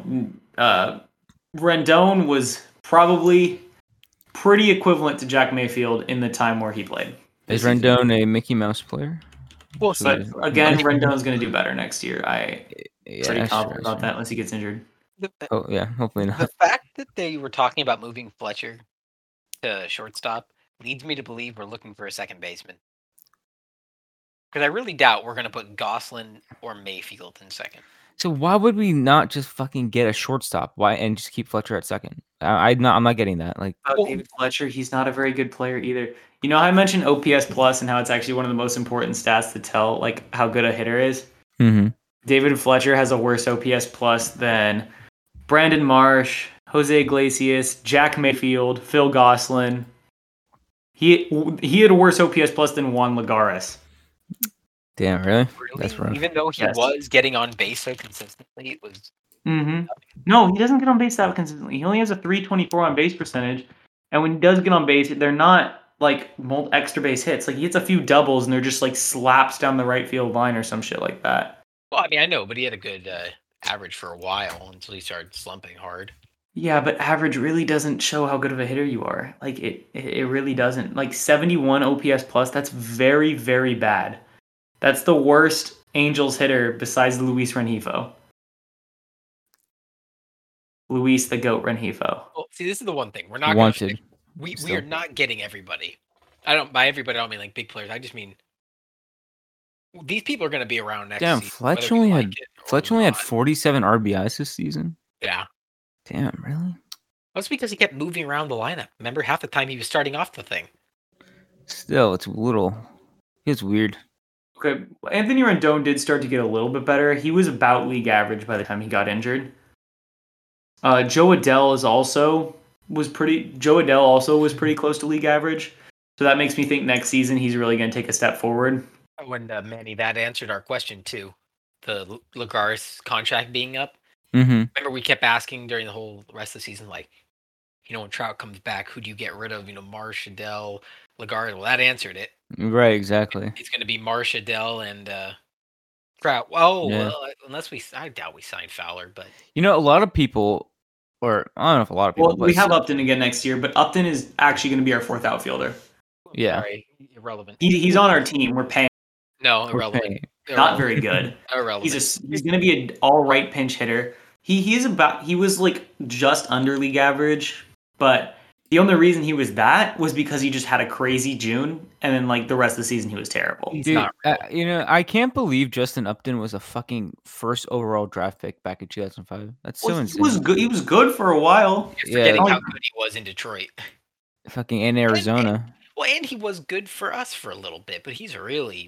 Rendon was probably pretty equivalent to Jack Mayfield in the time where he played. Is Rendon a Mickey Mouse player? Well, But again, Rendon's going to do better next year. I'm Yeah, pretty that's confident true, about that unless he gets injured. Oh, yeah, hopefully not. The fact that they were talking about moving Fletcher to shortstop leads me to believe we're looking for a second baseman. Because I really doubt we're going to put Gosselin or Mayfield in second. So why would we not just fucking get a shortstop? Why and just keep Fletcher at second? I'm not getting that. Like David Fletcher, he's not a very good player either. You know, I mentioned OPS plus and how it's actually one of the most important stats to tell like how good a hitter is. mm-hmm. David Fletcher has a worse OPS plus than Brandon Marsh, Jose Iglesias, Jack Mayfield, Phil Gosselin. He had a worse OPS plus than Juan Lagares. Damn, really? That's rough. Even though he was getting on base so consistently, it was. Mm-hmm. No, he doesn't get on base that consistently. He only has a 324 on base percentage, and when he does get on base, they're not like extra base hits. Like he hits a few doubles, and they're just like slaps down the right field line or some shit like that. Well, I mean, I know, but he had a good average for a while until he started slumping hard. Yeah, but average really doesn't show how good of a hitter you are. Like it really doesn't. Like 71 OPS plus, that's very, very bad. That's the worst Angels hitter besides Luis Rengifo. Luis the Goat Rengifo. Well, see, this is the one thing we're not wanted. We are not getting everybody. By everybody, I don't mean like big players. I just mean these people are going to be around next season. Fletch only had 47 RBIs this season. Yeah. Damn, really? That's because he kept moving around the lineup. Remember, half the time he was starting off the thing. Still, it's weird. Okay, Anthony Rendon did start to get a little bit better. He was about league average by the time he got injured. Joe Adell also was pretty close to league average. So that makes me think next season he's really going to take a step forward. When Manny, that answered our question too. The Lagares contract being up. Mm-hmm. Remember, we kept asking during the whole rest of the season, like, when Trout comes back, who do you get rid of? Marsh, Adell, Lagares. Well, that answered it. Right, exactly. It's going to be Marsh, Adell, and Trout. Well, I doubt we signed Fowler, but a lot of people, or I don't know if a lot of people. Well, we have Upton again next year, but Upton is actually going to be our fourth outfielder. Yeah, sorry, irrelevant. He's on our team. We're paying. No, irrelevant. Not very good. Irrelevant. He's going to be an all right pinch hitter. He was like just under league average, but the only reason he was that was because he just had a crazy June, and then like the rest of the season he was terrible. Dude, I can't believe Justin Upton was a fucking first overall draft pick back in 2005. That's so insane. He was good. He was good for a while. You're forgetting how good he was in Detroit. Fucking in Arizona. And he was good for us for a little bit, but he's really.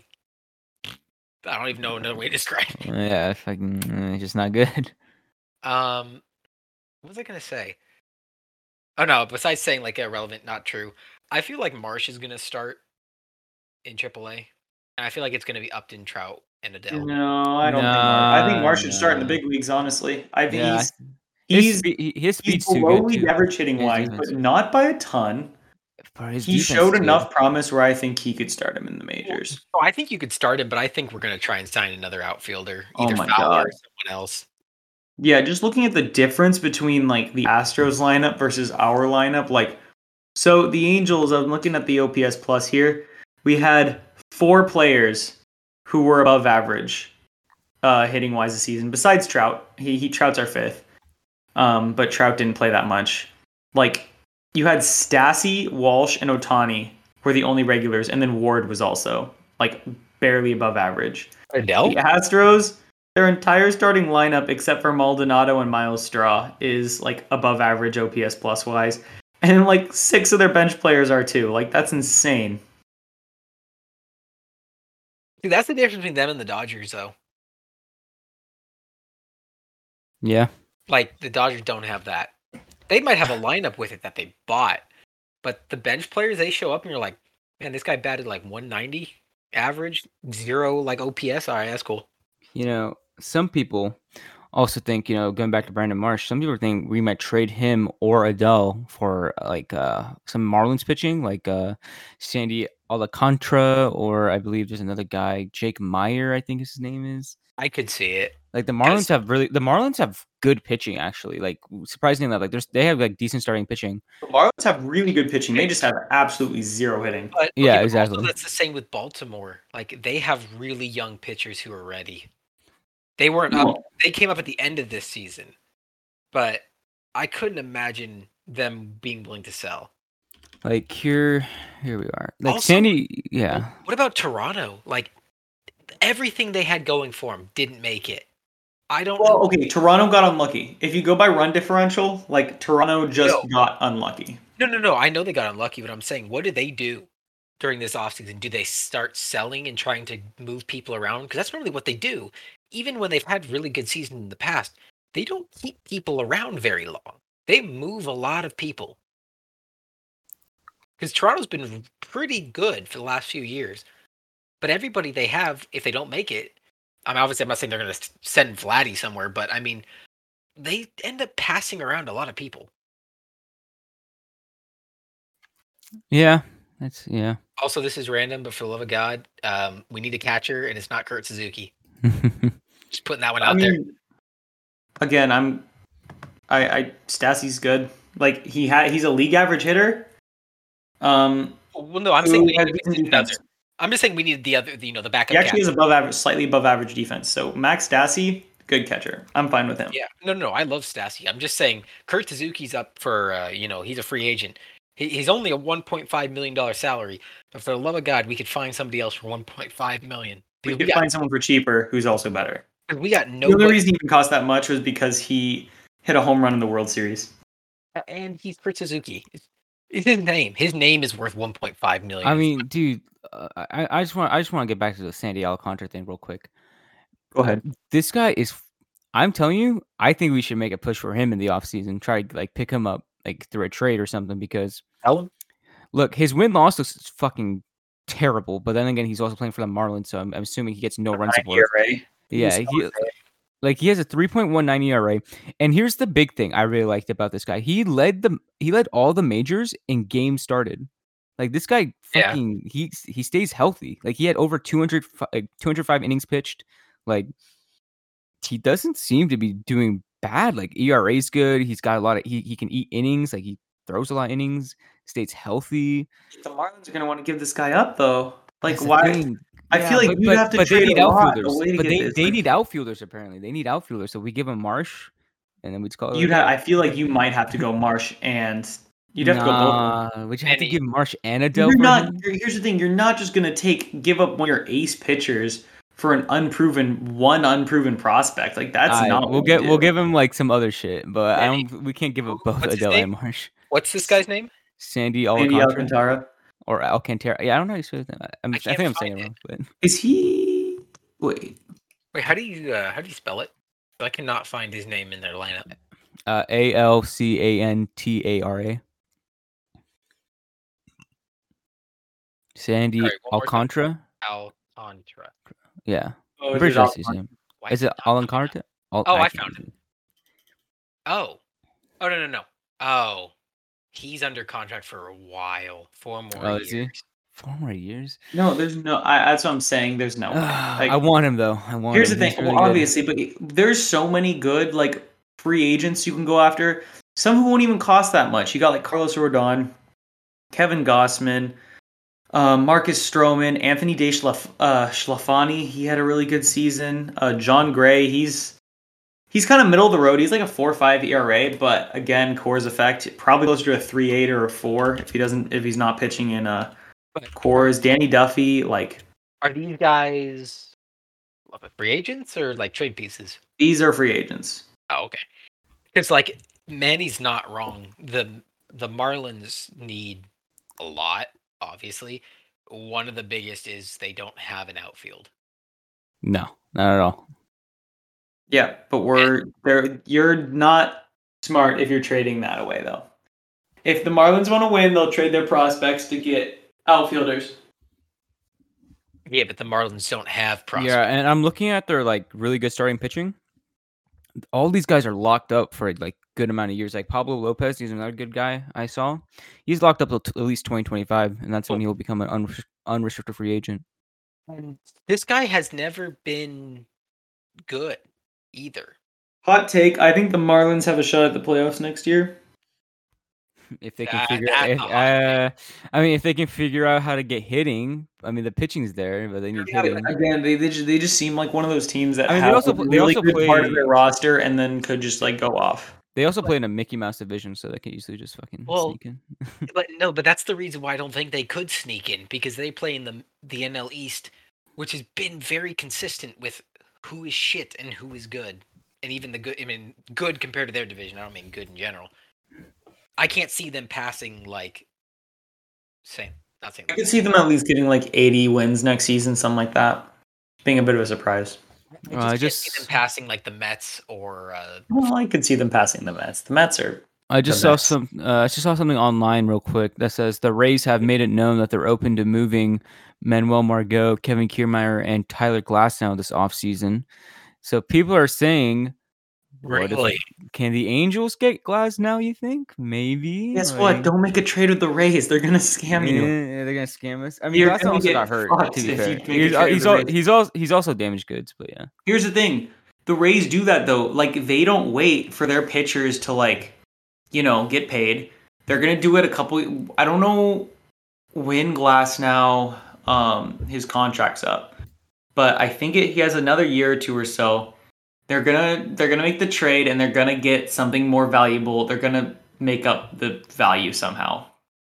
I don't even know another way to describe it. Yeah, fucking just not good. What was I gonna say? Oh no! Besides saying like irrelevant, not true. I feel like Marsh is gonna start in AAA, and I feel like it's gonna be Upton, Trout, and Adell. No, I don't think Marsh. I think Marsh should start in the big leagues. Honestly, I think his speed's too below good. League average hitting wise, but not by a ton. He showed enough promise where I think he could start him in the majors. Well, I think you could start him, but I think we're gonna try and sign another outfielder, either Fowler or someone else. Yeah, just looking at the difference between like the Astros lineup versus our lineup, so the Angels, I'm looking at the OPS plus here. We had 4 players who were above average hitting wise this season, besides Trout. He Trout's our 5th. But Trout didn't play that much. Like you had Stassi, Walsh, and Ohtani were the only regulars, and then Ward was also like barely above average. Adell? The Astros, their entire starting lineup, except for Maldonado and Miles Straw, is like above average OPS plus wise. And like 6 of their bench players are too. Like that's insane. Dude, that's the difference between them and the Dodgers, though. Yeah. Like the Dodgers don't have that. They might have a lineup with it that they bought, but the bench players, they show up and you're like, man, this guy batted like 190 average, 0 like OPS. All right, that's cool. Some people also think, going back to Brandon Marsh, some people think we might trade him or Adell for like some Marlins pitching, like Sandy Alcantara, or I believe there's another guy, Jake Meyer, I think his name is. I could see it. Like the Marlins have good pitching actually. Like surprisingly, like they have like decent starting pitching. The Marlins have really good pitching. They just have absolutely 0 hitting. But, yeah, exactly. Also, that's the same with Baltimore. Like they have really young pitchers who are ready. They weren't up. They came up at the end of this season, but I couldn't imagine them being willing to sell. Like here we are. Like also, Sandy, yeah. What about Toronto? Like everything they had going for them didn't make it. I don't know. Well, okay, Toronto got unlucky. If you go by run differential, like Toronto just got unlucky. No. I know they got unlucky, but I'm saying, what did they do during this offseason? Do they start selling and trying to move people around? Because that's normally what they do. Even when they've had really good seasons in the past, they don't keep people around very long. They move a lot of people. Because Toronto's been pretty good for the last few years. But everybody they have, if they don't make it, I mean, obviously I'm not saying they're going to send Vladdy somewhere, but I mean, they end up passing around a lot of people. Yeah. Also, this is random, but for the love of God, we need a catcher, and it's not Kurt Suzuki. Just putting that one out there. Again, Stassi's good. Like he's a league average hitter. Well, no, I'm saying we has need decent defense. I'm just saying we need the other, the backup. He actually has slightly above average defense. So Max Stassi, good catcher. I'm fine with him. Yeah, no, I love Stassi. I'm just saying Kurt Suzuki's up for, he's a free agent. He's only a $1.5 million salary, but for the love of God, we could find somebody else for $1.5 million. We could find someone for cheaper who's also better. We got no. The only reason he even cost that much was because he hit a home run in the World Series. And he's Kurt Suzuki. It's his name. His name is worth $1.5 million. I mean, dude, I just want to get back to the Sandy Alcantara thing real quick. Go ahead. This guy is. I'm telling you, I think we should make a push for him in the offseason. Try to pick him up through a trade or something because. Look, his win-loss looks fucking terrible, but then again, he's also playing for the Marlins, so I'm assuming he gets no run support. Yeah, he has a 3.19 ERA, and here's the big thing I really liked about this guy. He led all the majors in games started. Like this guy, fucking, he stays healthy. Like he had over 205 innings pitched. Like he doesn't seem to be doing bad. Like ERA's good. He's got a lot of he can eat innings. Like he throws a lot of innings. Stays healthy. The Marlins are going to want to give this guy up, though. Like, why? I feel like you have to but trade they need outfielders. But they need outfielders, apparently. They need outfielders. So we give him Marsh, and then we'd call it. I feel like you might have to go Marsh, and you'd have to go both. Would you have to give Marsh and Adele? Here's the thing. You're not just going to give up one of your ace pitchers for an unproven prospect. Like, that's not we'll give him, some other shit, but we can't give up both Adele and Marsh. What's this guy's name? Sandy Alcantara. Or Alcantara. Yeah, I don't know how you say his name. I think I'm saying it wrong. But... Is he... Wait, how do you spell it? I cannot find his name in their lineup. Alcantara. Sandy Alcantara. Alcantara. Yeah. I'm pretty sure that's his name. Is it Alcantara? I found him. Oh, no. Oh, he's under contract for a while. 4 more years. Is he? 4 more years? No, there's no. That's what I'm saying. There's no. I want him though. Here's the thing. Really obviously, but there's so many good free agents you can go after. Some who won't even cost that much. You got Carlos Rodon, Kevin Gossman, Marcus Stroman, Anthony Sclafani. He had a really good season. John Gray. He's kind of middle of the road. He's like a 4.5 ERA, but again, Coors effect, probably closer to a 3.8 or a 4 if he's not pitching in Coors. Danny Duffy, are these guys free agents or trade pieces? These are free agents. Oh, okay. Because Manny's not wrong. The Marlins need a lot. Obviously, one of the biggest is they don't have an outfield. No, not at all. Yeah, but you're not smart if you're trading that away, though. If the Marlins want to win, they'll trade their prospects to get outfielders. Yeah, but the Marlins don't have prospects. Yeah, and I'm looking at their really good starting pitching. All these guys are locked up for a good amount of years. Like Pablo Lopez, he's another good guy I saw. He's locked up till at least 2025, and that's when he'll become an unrestricted free agent. And this guy has never been good either. Hot take, I think the Marlins have a shot at the playoffs next year. If they can if they can figure out how to get hitting. I mean, the pitching's there, but they need hitting. Again, they just seem like one of those teams that have they also play part of their roster and then could just go off. They also play in a Mickey Mouse division, so they can easily just fucking sneak in. but that's the reason why I don't think they could sneak in, because they play in the NL East which has been very consistent with who is shit and who is good. And even the good, I mean, good compared to their division. I don't mean good in general. I can't see them passing like same. Not saying. I could see them at least getting like 80 wins next season, something like that. Being a bit of a surprise. I just can't see them passing like the Mets or. Well, I could see them passing the Mets. The Mets are. I just saw something online real quick that says the Rays have made it known that they're open to moving Manuel Margot, Kevin Kiermaier, and Tyler Glasnow this offseason. So people are saying, really? Can the Angels get Glasnow, you think? Maybe. Guess what? Don't make a trade with the Rays. They're gonna scam you. Yeah, they're gonna scam us. I mean, Glasnow also got hurt. To be fair, he's also damaged goods, but yeah. Here's the thing: the Rays do that though. Like they don't wait for their pitchers to get paid. They're gonna do it a couple. I don't know when Glasnow his contract's up, but I think he has another year or two or so. They're gonna make the trade and they're gonna get something more valuable. They're gonna make up the value somehow.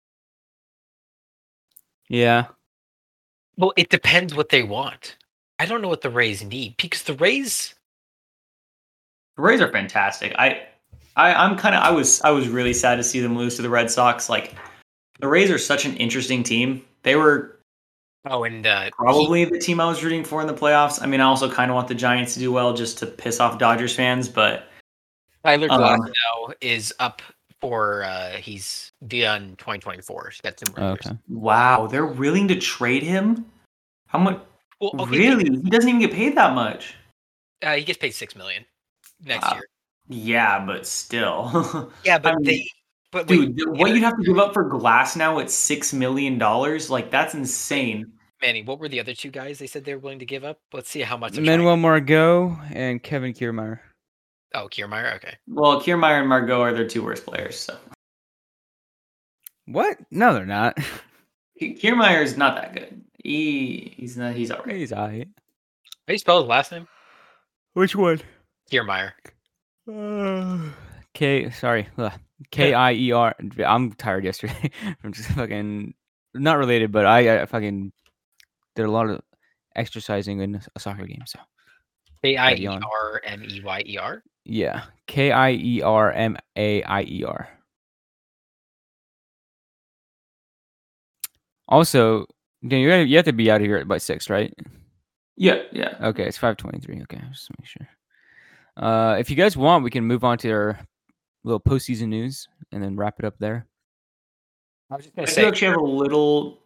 Yeah. Well, it depends what they want. I don't know what the Rays need because the Rays are fantastic. I was really sad to see them lose to the Red Sox. Like the Rays are such an interesting team. They were probably the team I was rooting for in the playoffs. I mean, I also kind of want the Giants to do well just to piss off Dodgers fans, but Tyler Glasnow is up for he's done 2024. He's got 2 more years. Wow, they're willing to trade him? How much? Well, really? He doesn't even get paid that much. He gets paid $6 million next year. Yeah, but still. Yeah, but what you'd have to give up for Glasnow at $6 million? Like that's insane. Manny, what were the other two guys they said they were willing to give up? Let's see how much. Manuel Margot and Kevin Kiermaier. Oh, Kiermaier? Okay. Well, Kiermaier and Margot are their two worst players, so. What? No, they're not. Kiermaier is not that good. He's all right. He's all right. How do you spell his last name? Which one? Kiermaier. K-I-E-R. I'm tired yesterday. I'm just fucking not related, but I fucking did a lot of exercising in a soccer game. So K-I-E-R-M-E-Y-E-R? Yeah. Kiermaier. Also, Dan, you have to be out of here by 6, right? Yeah. Okay, it's 5:23. Okay, just to make sure. If you guys want, we can move on to our little postseason news and then wrap it up there. I do actually have a little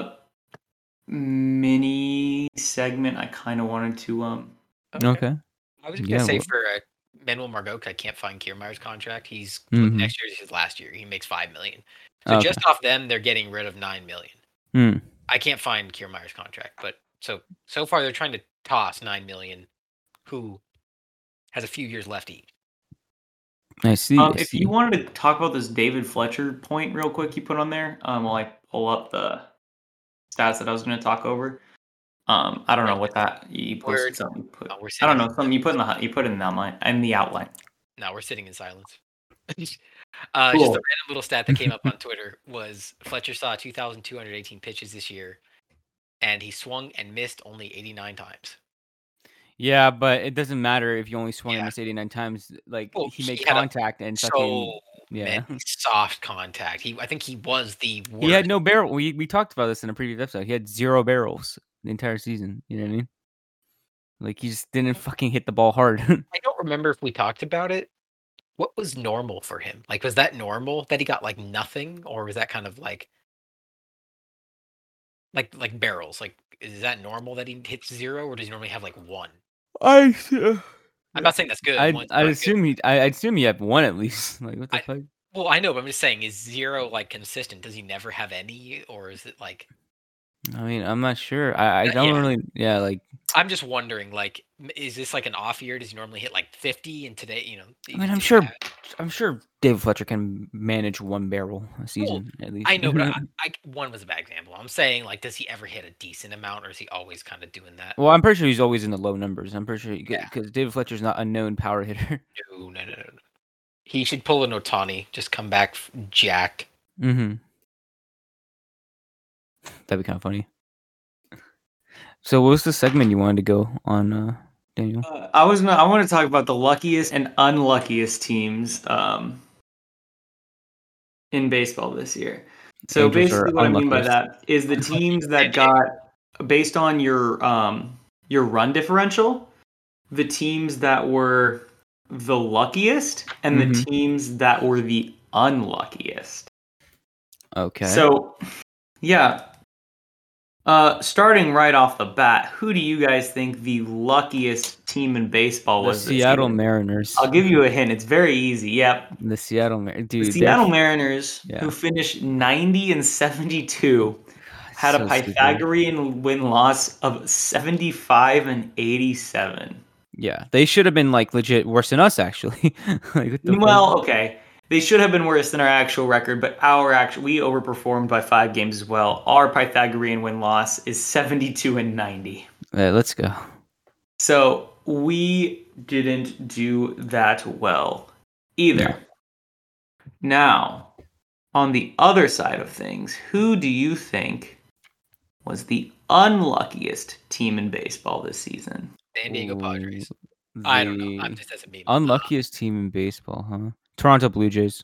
mini segment I kind of wanted to. Okay. I was going to say for Manuel Margot, I can't find Kiermaier's contract. He's next year is his last year. He makes $5 million. So just off them, they're getting rid of $9 million. I can't find Kiermaier's contract, but so far they're trying to toss $9 million, who has a few years left each. I see. If you wanted to talk about this David Fletcher point real quick, you put on there, while I pull up the stats that I was going to talk over. I don't know what that you posted something. I don't know something you put in the outline. In the outline. No, we're sitting in silence. Just a random little stat that came up on Twitter was Fletcher saw 2,218 pitches this year, and he swung and missed only 89 times. Yeah, but it doesn't matter if you only swung and missed 89 times. Like he made contact and fucking soft contact. I think he was the worst. He had no barrel. We talked about this in a previous episode. He had 0 barrels the entire season. You know what I mean? Like he just didn't fucking hit the ball hard. I don't remember if we talked about it. What was normal for him? Like, was that normal that he got like nothing, or was that kind of like barrels? Like, is that normal that he hits 0, or does he normally have like 1? I'm not saying that's good. I'd assume he had 1 at least. Like what the fuck? Well, I know, but I'm just saying, is 0 like consistent? Does he never have any, or is it like? I mean, I'm not sure. I don't really. Yeah, like. I'm just wondering, like, is this like an off year? Does he normally hit like 50? And today, I mean, I'm sure David Fletcher can manage 1 barrel a season at least. I know, but 1 was a bad example. I'm saying, like, does he ever hit a decent amount, or is he always kind of doing that? Well, I'm pretty sure he's always in the low numbers. I'm pretty sure because David Fletcher's not a known power hitter. No. He should pull an Ohtani, just come back jacked. Mm-hmm. That'd be kind of funny. So what was the segment you wanted to go on, Daniel? I want to talk about the luckiest and unluckiest teams in baseball this year. So Angels basically, are what I mean by unluckiest. that is the teams that got, based on your run differential, the teams that were the luckiest and the Mhm. teams that were the unluckiest. Okay. So, yeah. Starting right off the bat, who do you guys think the luckiest team in baseball the was this Seattle year? Mariners. I'll give you a hint. It's very easy. Yep. The Seattle Mariners. The Dude, Seattle Mariners, yeah. who finished 90 and 72, had a so stupid. Pythagorean win-loss of 75 and 87. Yeah, they should have been like legit worse than us actually. Like, what the fuck? Well, okay. They should have been worse than our actual record, but we overperformed by 5 games as well. Our Pythagorean win-loss is 72 and 90. Let's go. So we didn't do that well either. No. Now, on the other side of things, who do you think was the unluckiest team in baseball this season? San Diego Padres. Ooh, I don't know. I'm the just as a meme. unluckiest team in baseball, huh? Toronto Blue Jays.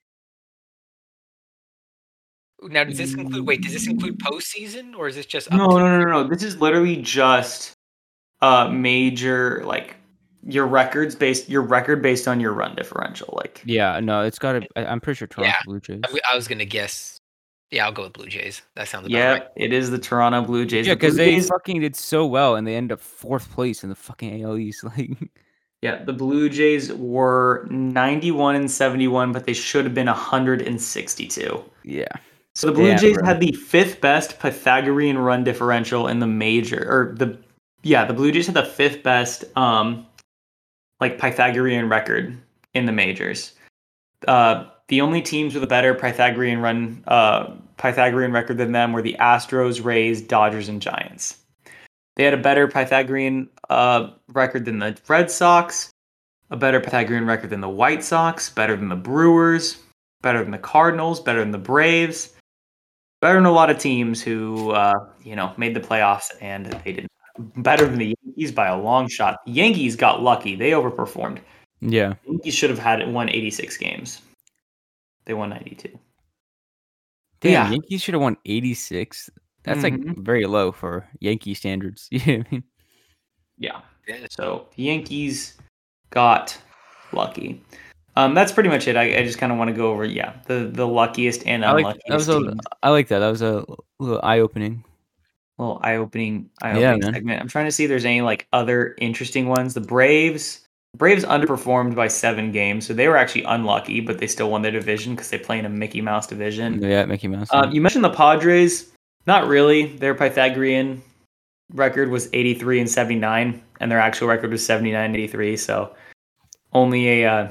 Now, does this include? Wait, does this include postseason or is this just? No. This is literally just major, like your record based on your run differential. Like, Yeah, no, it's got to. I'm pretty sure Toronto Blue Jays. I was gonna guess. Yeah, I'll go with Blue Jays. That sounds about yeah, right. it is the Toronto Blue Jays. Yeah, The Blue because they Jays- fucking did so well and they ended up 4th place in the fucking AL East. Like, yeah, the Blue Jays were 91 and 71, but they should have been 162. yeah. So the Blue Damn, Jays bro. had the 5th best Pythagorean run differential in the major, the Blue Jays had the 5th best like Pythagorean record in the majors. The only teams with a better Pythagorean record than them were the Astros, Rays, Dodgers, and Giants. They had a better Pythagorean record than the Red Sox, a better Pythagorean record than the White Sox, better than the Brewers, better than the Cardinals, better than the Braves, better than a lot of teams who made the playoffs and they didn't. Better than the Yankees by a long shot. The Yankees got lucky. They overperformed. Yeah. The Yankees should have had won 86 games. They won 92. Damn, Yeah. Yankees should have won 86. That's like very low for Yankee standards. You know what I mean? Yeah. So the Yankees got lucky. That's pretty much it. I just kind of want to go over, the luckiest and unluckiest teams. I like that. That was a little eye-opening. Little eye-opening man. segment. I'm trying to see if there's any like other interesting ones. The Braves underperformed by 7 games, so they were actually unlucky, but they still won their division because they play in a Mickey Mouse division. Yeah, Mickey Mouse. You mentioned the Padres. Not really. Their Pythagorean record was 83 and 79, and their actual record was 79 and 83. So only a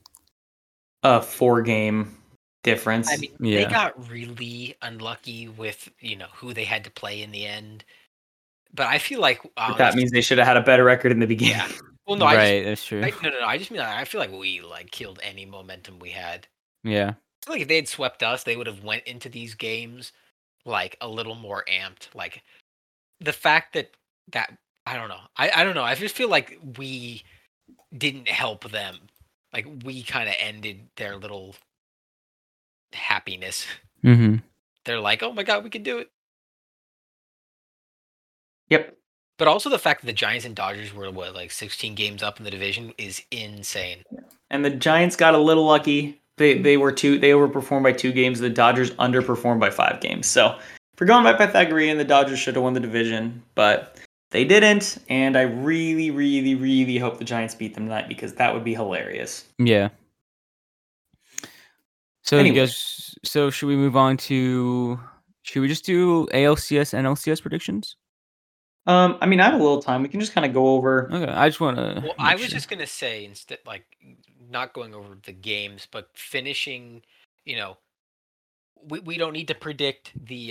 4-game difference. I mean, they got really unlucky with who they had to play in the end. But I feel like that means they should have had a better record in the beginning. Yeah. Well, no, that's true. No. I just mean I feel like we killed any momentum we had. Yeah. I feel like if they had swept us, they would have went into these games like a little more amped. Like the fact that I don't know. I don't know. I just feel like we didn't help them. Like we kind of ended their little happiness. Mm-hmm. They're like, oh my god, we can do it. Yep. But also the fact that the Giants and Dodgers were 16 games up in the division is insane. And the Giants got a little lucky. They overperformed by 2 games. The Dodgers underperformed by 5 games. So if we're going by Pythagorean, the Dodgers should have won the division, but they didn't. And I really, really, really hope the Giants beat them tonight because that would be hilarious. Yeah. So Anyway. you guys, should we move on to? Should we just do ALCS and LCS predictions? I mean, I have a little time. We can just kind of go over. Okay, I just want to. Well, I was just gonna say instead, not going over the games, but finishing. We don't need to predict the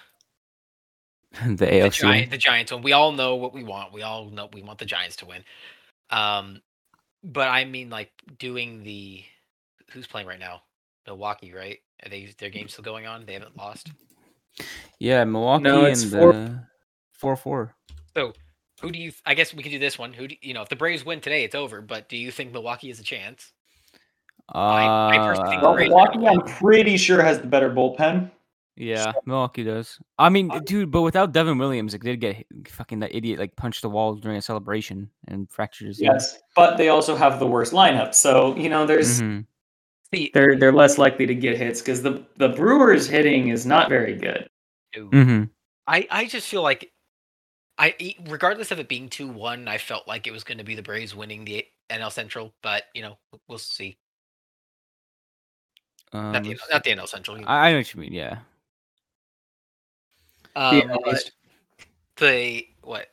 ALCS. The Giants one. We all know what we want. We all know we want the Giants to win. But I mean, doing the who's playing right now? Milwaukee, right? Are their game's still going on? They haven't lost. Yeah, Milwaukee No, it's and 4-4. 4-4. So, who do you? I guess we could do this one. Who do if the Braves win today, it's over. But do you think Milwaukee has a chance? I personally think the Well, Braves are Milwaukee, gonna win. I'm pretty sure, has the better bullpen. Yeah, Milwaukee does. I mean, dude, but without Devin Williams, it did get fucking that idiot like punched the wall during a celebration and fractured his leg. Yes, but they also have the worst lineup, so there's Mhm. See, they're less likely to get hits because the Brewers hitting is not very good. Mhm. I just feel like regardless of it being 2-1, I felt like it was going to be the Braves winning the NL Central, but we'll see. Not the NL Central. I know what you mean. Yeah. But what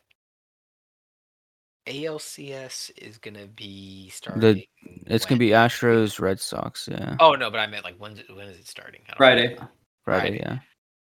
ALCS is going to be starting. It's gonna be Astros, Red Sox. Yeah. Oh no, but I meant like when is it starting? I don't know. Friday. Yeah.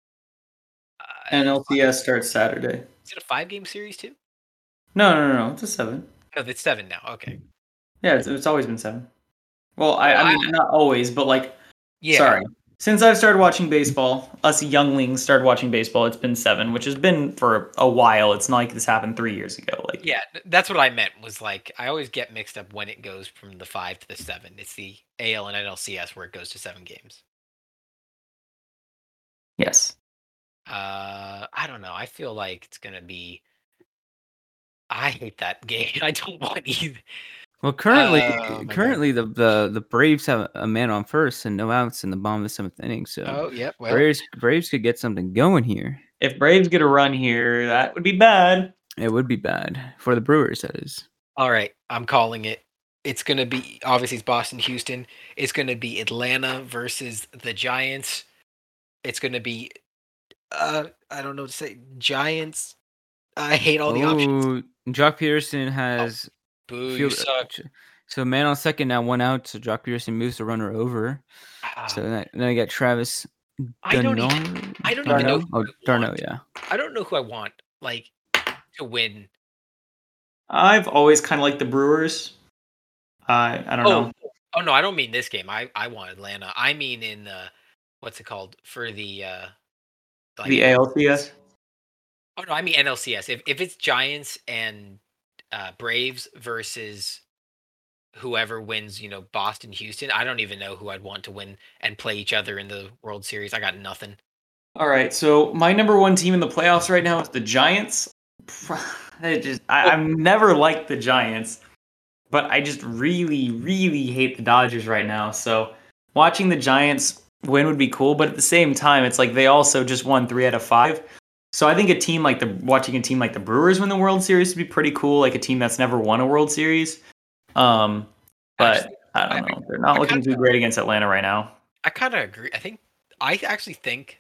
NLCS starts Saturday. Is it a 5-game series too? No. It's a 7. No, it's 7 now. Okay. Yeah, it's always been 7. Well, I mean, not always, but like, Yeah. sorry. Since I've started watching baseball, us younglings started watching baseball, it's been 7, which has been for a while. It's not like this happened 3 years ago. Like, Yeah, that's what I meant. Was like I always get mixed up when it goes from the 5 to the 7. It's the AL and NLCS where it goes to 7 games. yes. I don't know. I feel like it's gonna be. I hate that game. I don't want either. Well, currently, Oh, my the Braves have a man on first and no outs in the bottom of the 7th inning. So Oh, yep. Well, Braves could get something going here. If Braves get a run here, that would be bad. It would be bad for the Brewers. That is. all right. I'm calling it. It's gonna be obviously it's Boston, Houston. It's gonna be Atlanta versus the Giants. It's gonna be. I don't know what to say. Giants. I hate all the options. Jock Peterson has Boo! You suck. So man on second now, 1 out. So Jock Peterson moves the runner over. So then I got Travis. I don't even know. Oh, Darno, yeah. I don't know who I want to win. I've always kind of liked the Brewers. I don't know. Oh no, I don't mean this game. I want Atlanta. I mean in what's it called for the The ALCS. Oh no, I mean NLCS. If it's Giants and Braves versus whoever wins, Boston, Houston, I don't even know who I'd want to win and play each other in the World Series. I got nothing. All right, so my number 1 team in the playoffs right now is the Giants. I've never liked the Giants, but I just really, really hate the Dodgers right now. So watching the Giants win would be cool, but at the same time, it's like they also just won 3 out of 5. So I think watching a team like the Brewers win the World Series would be pretty cool, like a team that's never won a World Series. But I don't know. They're not looking too great against Atlanta right now. I kind of agree. I actually think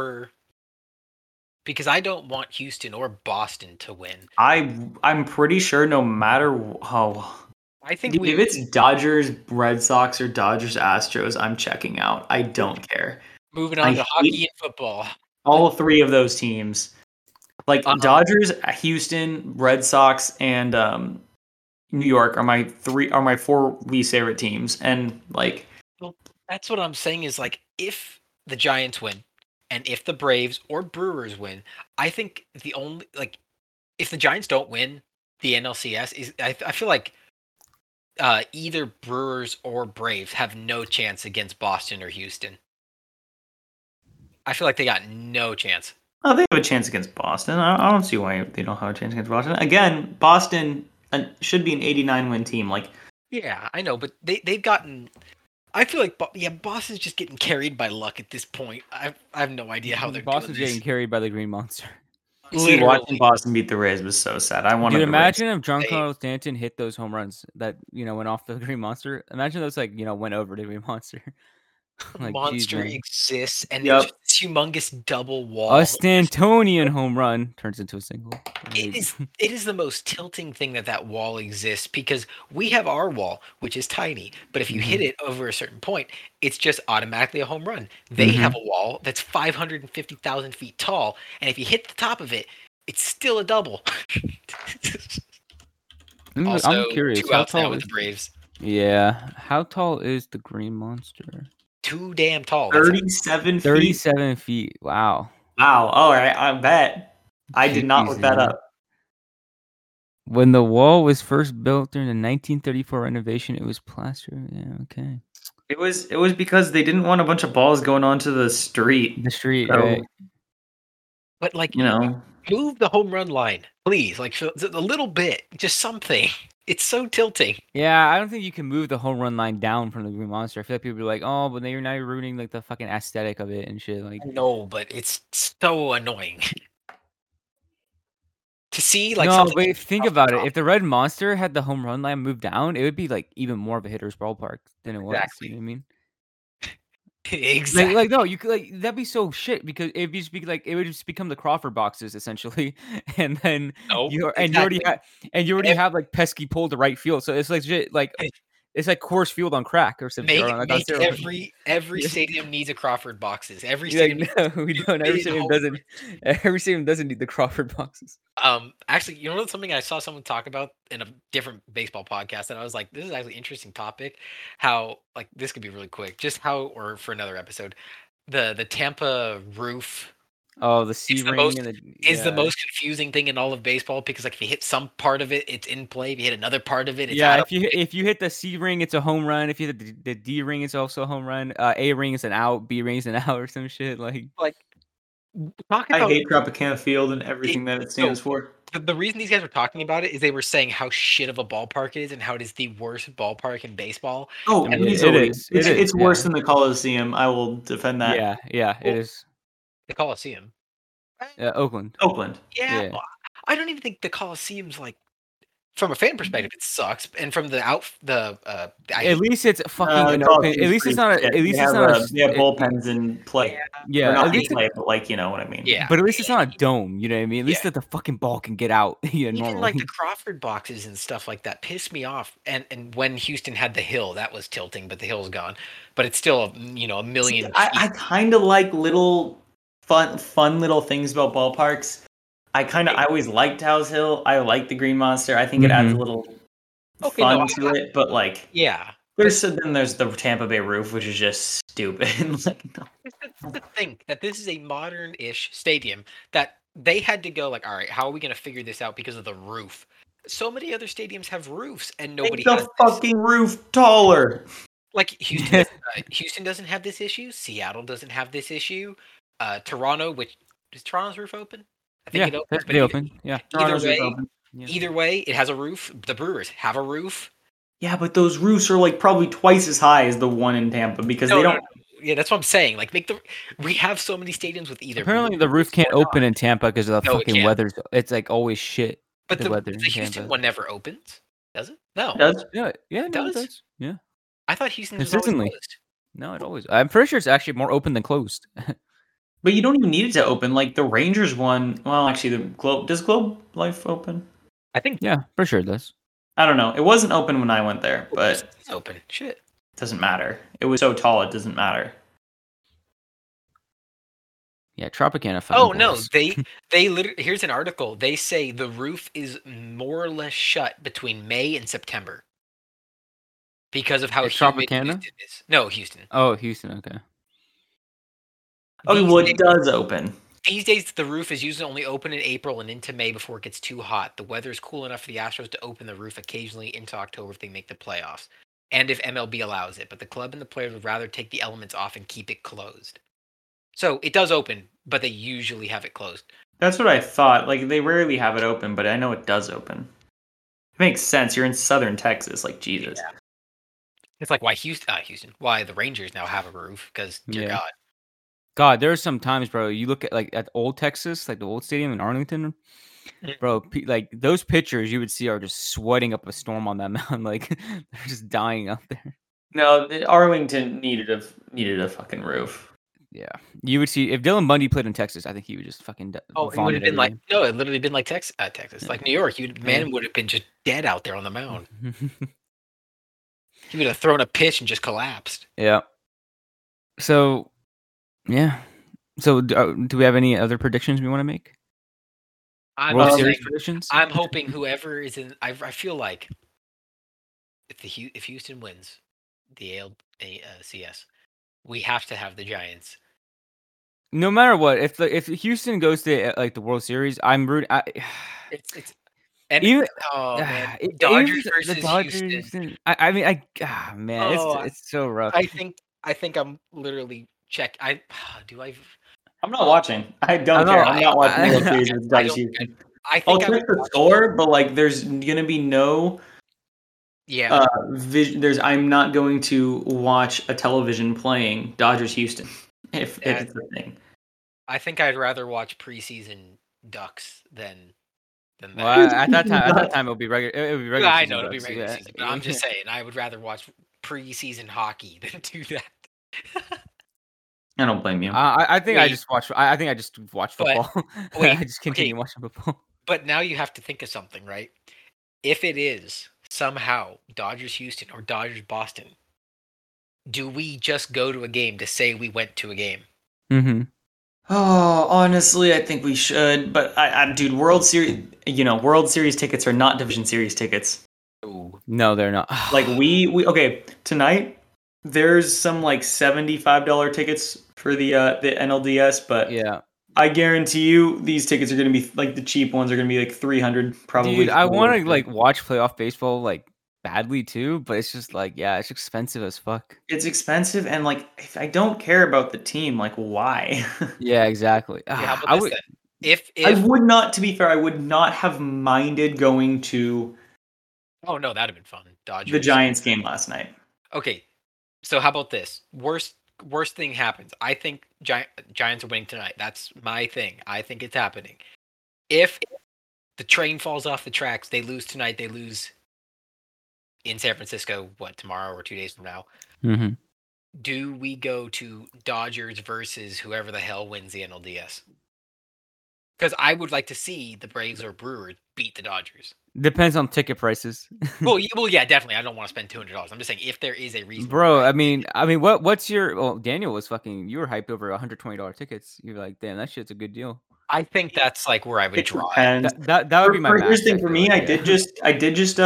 because I don't want Houston or Boston to win. I'm pretty sure no matter how. I think if it's Dodgers, Red Sox, or Dodgers, Astros, I'm checking out. I don't care. Moving on to hockey and football. All 3 of those teams, like Dodgers, Houston, Red Sox, and New York, are my 4 least favorite teams. And like, well, that's what I'm saying is like if the Giants win, and if the Braves or Brewers win, I think the only if the Giants don't win the NLCS is I feel like either Brewers or Braves have no chance against Boston or Houston. I feel like they got no chance. Oh, they have a chance against Boston. I don't see why they don't have a chance against Boston. Again, Boston should be an 89-win team. Like, yeah, I know, but they've gotten. I feel like Boston's just getting carried by luck at this point. I have no idea how they're Boston's doing this. getting carried by the Green Monster. See, watching Boston beat the Rays was so sad. I wanted. Dude, imagine if Giancarlo Stanton hit those home runs that went off the Green Monster. Imagine those went over the Green Monster. Like, Monster exists, and Yep. it's this humongous double wall. A Stantonian home run turns into a single. It is the most tilting thing that wall exists because we have our wall, which is tiny, but if you hit it over a certain point, it's just automatically a home run. They have a wall that's 550,000 feet tall, and if you hit the top of it, it's still a double. Also, I'm curious. 2 outs now with the Braves. Yeah. How tall is the Green Monster? Too damn tall. 37 feet. 37 feet. Wow. Wow. All right. I bet. I did not look that up. When the wall was first built during the 1934 renovation, it was plaster. Yeah, okay. It was because they didn't want a bunch of balls going onto the street. The street, So, right? But like, you know, move the home run line, please. Like a little bit, just something. It's so tilting. Yeah, I don't think you can move the home run line down from the Green Monster. I feel like people be like, "Oh, but then you're now you're ruining like the fucking aesthetic of it and shit." Like, No, but it's so annoying to see. Like no, something. but like think off the about it. top. If the Red Monster had the home run line moved down, it would be like even more of a hitter's ballpark than it was. Exactly. You know what I mean? Exactly. Like no, you could like that'd be so shit because it'd just be like it would just become the Crawford boxes essentially, and then No, you exactly. already have like pesky pull to right field, so it's like shit, like it's like Coors Field on crack or something. Or like on Make steroids. every Yeah. stadium needs a Crawford boxes. Every You're stadium. like, no, we don't. Every stadium doesn't. Every stadium doesn't need the Crawford boxes. Actually, you know what? Something I saw someone talk about in a different baseball podcast, and I was like, "This is actually an interesting topic." How like this could be really quick, just how or for another episode, the Tampa roof Oh, the C the ring most and the is the yeah. most confusing thing in all of baseball because like if you hit some part of it, it's in play. If you hit another part of it, it's Yeah, out of if you hit the C ring, it's a home run. If you hit the D ring, it's also a home run. A ring is an out. B ring is an out or some shit. Like like talk I about hate Tropicana Field and it. everything that it So stands for. the reason these guys were talking about it is they were saying how shit of a ballpark it is and how it is the worst ballpark in baseball. Oh, I mean, easily. it is. It's worse Yeah. than the Coliseum. I will defend that. Yeah, yeah, it Well, is. The Coliseum. Oakland. Oakland. Yeah, Yeah. well, I don't even think the Coliseum's like from a fan perspective it sucks, and from the At least it's fucking an open. Coliseum's At least it's pretty not. shit. At least they it's have, not. they have bullpens in play. Yeah, Or not at in least. play, but like, you know what I mean. Yeah, But at least it's not a dome. You know what I mean? At least Yeah. that the fucking ball can get out. Yeah, even normally. like the Crawford boxes and stuff like that piss me off. And when Houston had the hill, that was tilting, but the hill's gone. But it's still a million. See, I kind of like little fun little things about ballparks. I always liked House Hill. I like the Green Monster. I think it adds a little fun to it. But like, Yeah. there's the Tampa Bay roof, which is just stupid. Like, no. To think that this is a modern-ish stadium that they had to go like, all right, how are we going to figure this out because of the roof? So many other stadiums have roofs, and nobody Make has the fucking roof taller. like Houston. Houston doesn't have this issue. Seattle doesn't have this issue. Toronto, which is Toronto's roof open? I think it opens. they open. Yeah. Either way, Yeah. either way, it has a roof. The Brewers have a roof. Yeah, but those roofs are like probably twice as high as the one in Tampa because they don't. Yeah, that's what I'm saying. Like, we have so many stadiums with either. Apparently, the roof can't open in Tampa because of the No, it fucking can't. weather. It's like always shit. But the weather in Houston Tampa. one never opens, does it? No. It does? Yeah, It no, does? it does. Yeah. I thought Houston was always Consistently. closed. No, it always. I'm pretty sure it's actually more open than closed. But you don't even need it to open. Like the Rangers one. Well, actually, does Globe Life open? I think Yeah, for sure it does. I don't know. It wasn't open when I went there, but it's open. Shit. it doesn't matter. It was so tall, it doesn't matter. Yeah, Tropicana. Oh no, they literally. Here's an article. They say the roof is more or less shut between May and September because of how At humid Tropicana? Houston is. No, Houston. Oh, Houston. Okay. Okay, These well, days- it does open. These days, the roof is usually only open in April and into May before it gets too hot. The weather is cool enough for the Astros to open the roof occasionally into October if they make the playoffs, and if MLB allows it. But the club and the players would rather take the elements off and keep it closed. So it does open, but they usually have it closed. That's what I thought. Like they rarely have it open, but I know it does open. It makes sense. You're in southern Texas, like Jesus. Yeah. It's like why Houston? Why the Rangers now have a roof? Because dear Yeah. God. God, there are some times, bro. You look at like at old Texas, like the old stadium in Arlington, bro. Like those pictures you would see are just sweating up a storm on that mountain. Like they're just dying out there. No, Arlington needed a fucking roof. Yeah, you would see if Dylan Bundy played in Texas. I think he would just fucking. Oh, it would vomit have been every like game. no, it literally been like Texas, Yeah. like New York. Man would have been just dead out there on the mound. He would have thrown a pitch and just collapsed. Yeah. So, yeah. So, do we have any other predictions we want to make? World Series predictions? I'm hoping whoever is in. I feel like if Houston wins the ALCS, we have to have the Giants. No matter what, if Houston goes to like the World Series, I'm rooting. And Even oh man, even Dodgers the versus Houston. Dodgers. I mean, man, Oh, it's so rough. I think I'm literally check. I do I. I'm not watching. I I don't know. care. I'm not watching the World I, Series with I Dodgers don't. Houston. I I'll think I check would the watch. score, but like, there's gonna be no Yeah, I'm not going to watch a television playing Dodgers Houston if Yeah. it's a thing. I think I'd rather watch preseason Ducks than that. well, at that time, it'll be regular. It'll be regular I season know it'll be Ducks. regular Yeah. season, but I'm just saying I would rather watch preseason hockey than do that. I don't blame you. I think I Wait. just watch. I think I just watch But- football. wait, I just continue watching football. But now you have to think of something, right? If it is somehow Dodgers Houston or Dodgers Boston, do we just go to a game to say we went to a game? Mm-hmm. Oh, honestly, I think we should. But dude, World Series tickets are not Division Series tickets. No, they're not. Like we okay tonight. There's some like $75 tickets for the NLDS, but Yeah, I guarantee you these tickets are gonna be like the cheap ones are gonna be like 300 probably. dude, I for want to World like watch playoff baseball like badly too, but it's just like it's expensive as fuck. It's expensive, and like if I don't care about the team, like why? Yeah, exactly. Yeah, how about I this would. then? If I would not. To be fair, I would not have minded going to oh no, that'd have been fun. Dodgers. the Giants game last night. Okay, so how about this? Worst thing happens. I think Giants are winning tonight. That's my thing. I think it's happening. If the train falls off the tracks, they lose tonight. They lose in San Francisco. What, tomorrow or 2 days from now? Mm-hmm. Do we go to Dodgers versus whoever the hell wins the NLDS? Because I would like to see the Braves or Brewers beat the Dodgers. Depends on ticket prices. well, yeah, definitely. I don't want to spend $200. I'm just saying if there is a reason. Bro, I mean, what's your? Well, Daniel was fucking. You were hyped over $120 tickets. You're like, damn, that shit's a good deal. I think that's like where I would draw. That would be my max. Here's the thing for me. I did just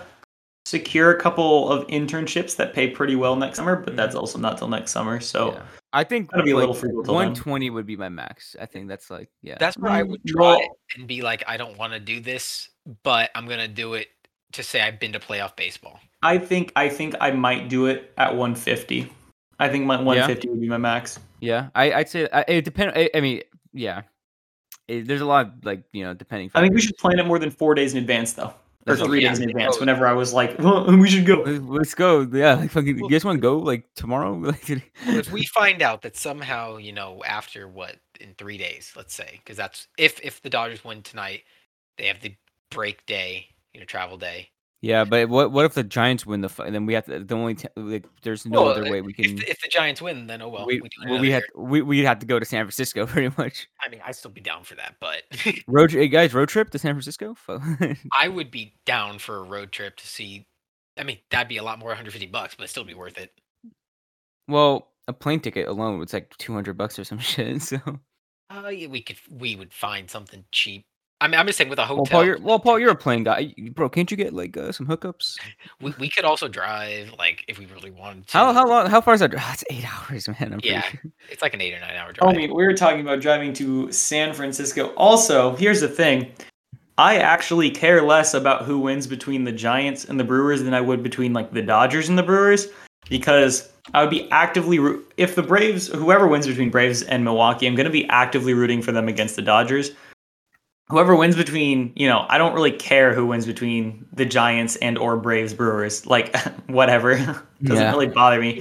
secure a couple of internships that pay pretty well next summer, but that's also not till next summer. So yeah. I think that'll be a like, little frugal till then. 120 would be my max. I think that's like That's where I would draw it and be like, I don't want to do this, but I'm gonna do it to say I've been to playoff baseball. I think I might do it at 150. I think my 150 would be my max. Yeah, I'd say it depends. I mean, yeah, there's a lot of, like, depending. I think we should plan it more than 4 days in advance, though. Or 3 days in advance. Oh. Whenever I was like, well, we should go. Let's go. Yeah, like, fucking, you guys want to go like tomorrow? If we find out that somehow, after in 3 days, let's say, because that's if the Dodgers win tonight, they have the break day, travel day. Yeah, but what if the Giants win and then we have to there's no other way we can. If the Giants win, then oh well. We'd have to go to San Francisco pretty much. I mean, I'd still be down for that, but road trip to San Francisco. I would be down for a road trip to see. I mean, that'd be a lot more, $150, but it'd still be worth it. Well, a plane ticket alone was like $200 or some shit. So, yeah, we would find something cheap. I mean, I'm just saying with a hotel. Paul, you're a plane guy, bro. Can't you get like some hookups? We could also drive, like, if we really wanted to. How long? How far is that? Oh, it's 8 hours, man. Yeah, it's like an 8 or 9 hour drive. I mean, we were talking about driving to San Francisco. Also, here's the thing. I actually care less about who wins between the Giants and the Brewers than I would between like the Dodgers and the Brewers, because I would be actively if the Braves, whoever wins between Braves and Milwaukee, I'm going to be actively rooting for them against the Dodgers. Whoever wins between, I don't really care who wins between the Giants and or Braves Brewers. Like, whatever. Doesn't really bother me.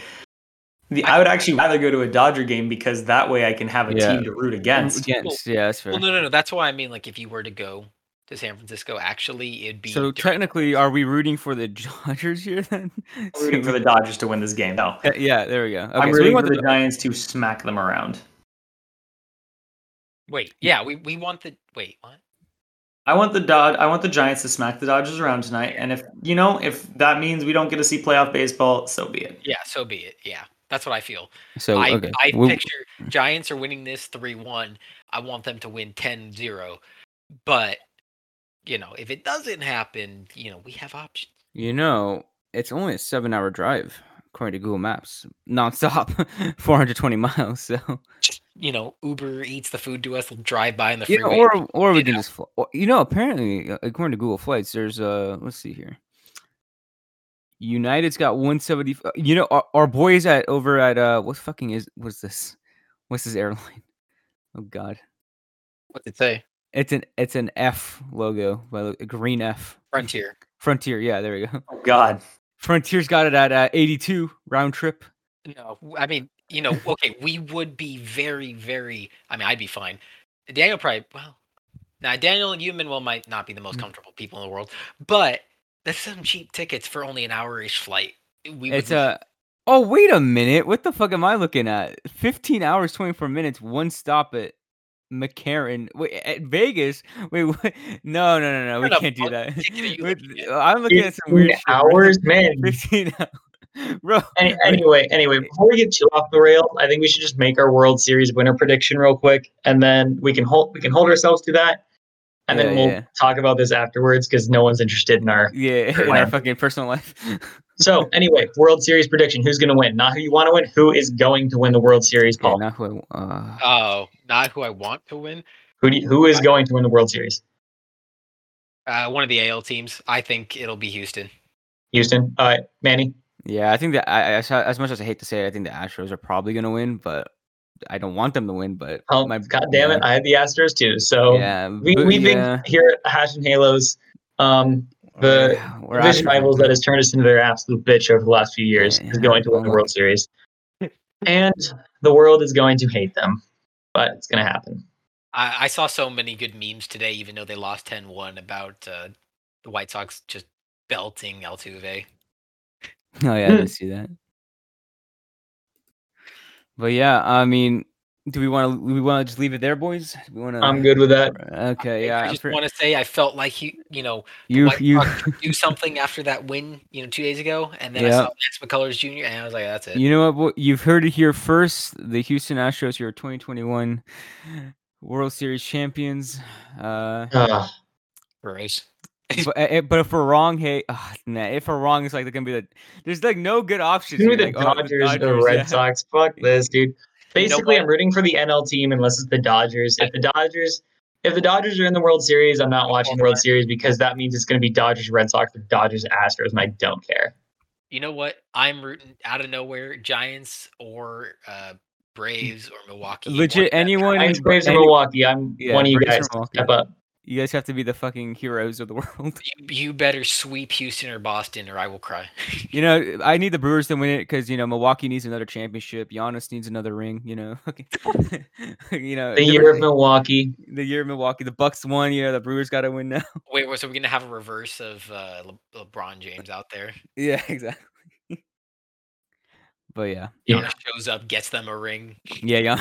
I would actually rather go to a Dodger game because that way I can have a team to root against. Yeah, that's fair. Well, no. That's why I mean, like, if you were to go to San Francisco, actually, it'd be. So technically, are we rooting for the Dodgers here then? Rooting for the Dodgers to win this game. No. Yeah, there we go. Okay, I'm rooting for the Giants to smack them around. Wait, yeah, we want the wait, what? I want the Giants to smack the Dodgers around tonight, and if that means we don't get to see playoff baseball, so be it. Yeah, so be it. Yeah, that's what I feel. So I picture Giants are winning this 3-1. I want them to win 10-0, but if it doesn't happen, we have options. It's only a 7-hour drive according to Google Maps, nonstop, 420 miles. So Just, Uber eats the food to us. We'll drive by in the yeah, freeway. or we can just fly. Apparently, according to Google Flights, there's let's see here. United's got 170. Our boys over at what's this? What's this airline? Oh God, What's it say? It's an F logo, a green F. Frontier. Yeah, there we go. Oh God. Frontier's got it at 82 round trip. No, I mean, okay, we would be very, very. I mean, I'd be fine. Daniel probably. Well, now Daniel and Human might not be the most comfortable people in the world, but that's some cheap tickets for only an hour-ish flight. Oh, wait a minute. What the fuck am I looking at? 15 hours, 24 minutes, one stop at McCarran. Wait, at Vegas? Wait, what? No. We can't do that. I'm looking at some weird shit. Hours, man. 15 hours. Bro. Anyway, before we get too off the rail, I think we should just make our World Series winner prediction real quick, and then we can hold ourselves to that. And then we'll talk about this afterwards because no one's interested in our fucking personal life. So anyway, World Series prediction: who's going to win? Not who you want to win. Who is going to win the World Series, Paul? Not who. Not who I want to win. Who is going to win the World Series? One of the AL teams. I think it'll be Houston. Houston. All right, Manny. Yeah, I think that as much as I hate to say it, I think the Astros are probably going to win, but I don't want them to win. But God damn it, I had the Astros too. So we think here at Hash and Halos, the division rivals that has turned us into their absolute bitch over the last few years is going to win the World Series, and the world is going to hate them, but it's going to happen. I saw so many good memes today, even though they lost 10-1, about the White Sox just belting Altuve. Oh yeah, I did see that. But yeah, I mean, do we want to just leave it there, boys? I'm good with that. Okay, yeah. I just want to say I felt like you do something after that win, 2 days ago, and then I saw Max McCullers Jr. and I was like, that's it. You know what? You've heard it here first. The Houston Astros are 2021 World Series champions. Race. But if we're wrong, if we're wrong, it's like they're gonna be there's like no good options. It's gonna be the Dodgers or Red Sox. Fuck this, dude. Basically, I'm rooting for the NL team unless it's the Dodgers. If the Dodgers are in the World Series, I'm not watching the World Series because that means it's gonna be Dodgers, Red Sox, or Dodgers, Astros, and I don't care. You know what? I'm rooting out of nowhere, Giants or Braves or Milwaukee. Legit, anyone. Giants, Braves, or Milwaukee. I'm one of you guys. Step up. You guys have to be the fucking heroes of the world. You better sweep Houston or Boston, or I will cry. I need the Brewers to win it because Milwaukee needs another championship. Giannis needs another ring. The year of Milwaukee. The year of Milwaukee. The Bucks won. The Brewers got to win now. Wait, so we're gonna have a reverse of LeBron James out there? Yeah, exactly. But yeah, Giannis shows up, gets them a ring. Yeah.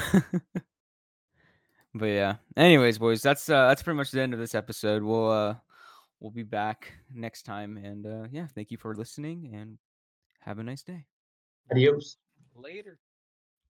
But yeah. Anyways, boys, that's pretty much the end of this episode. We'll be back next time, and thank you for listening, and have a nice day. Adios. Later.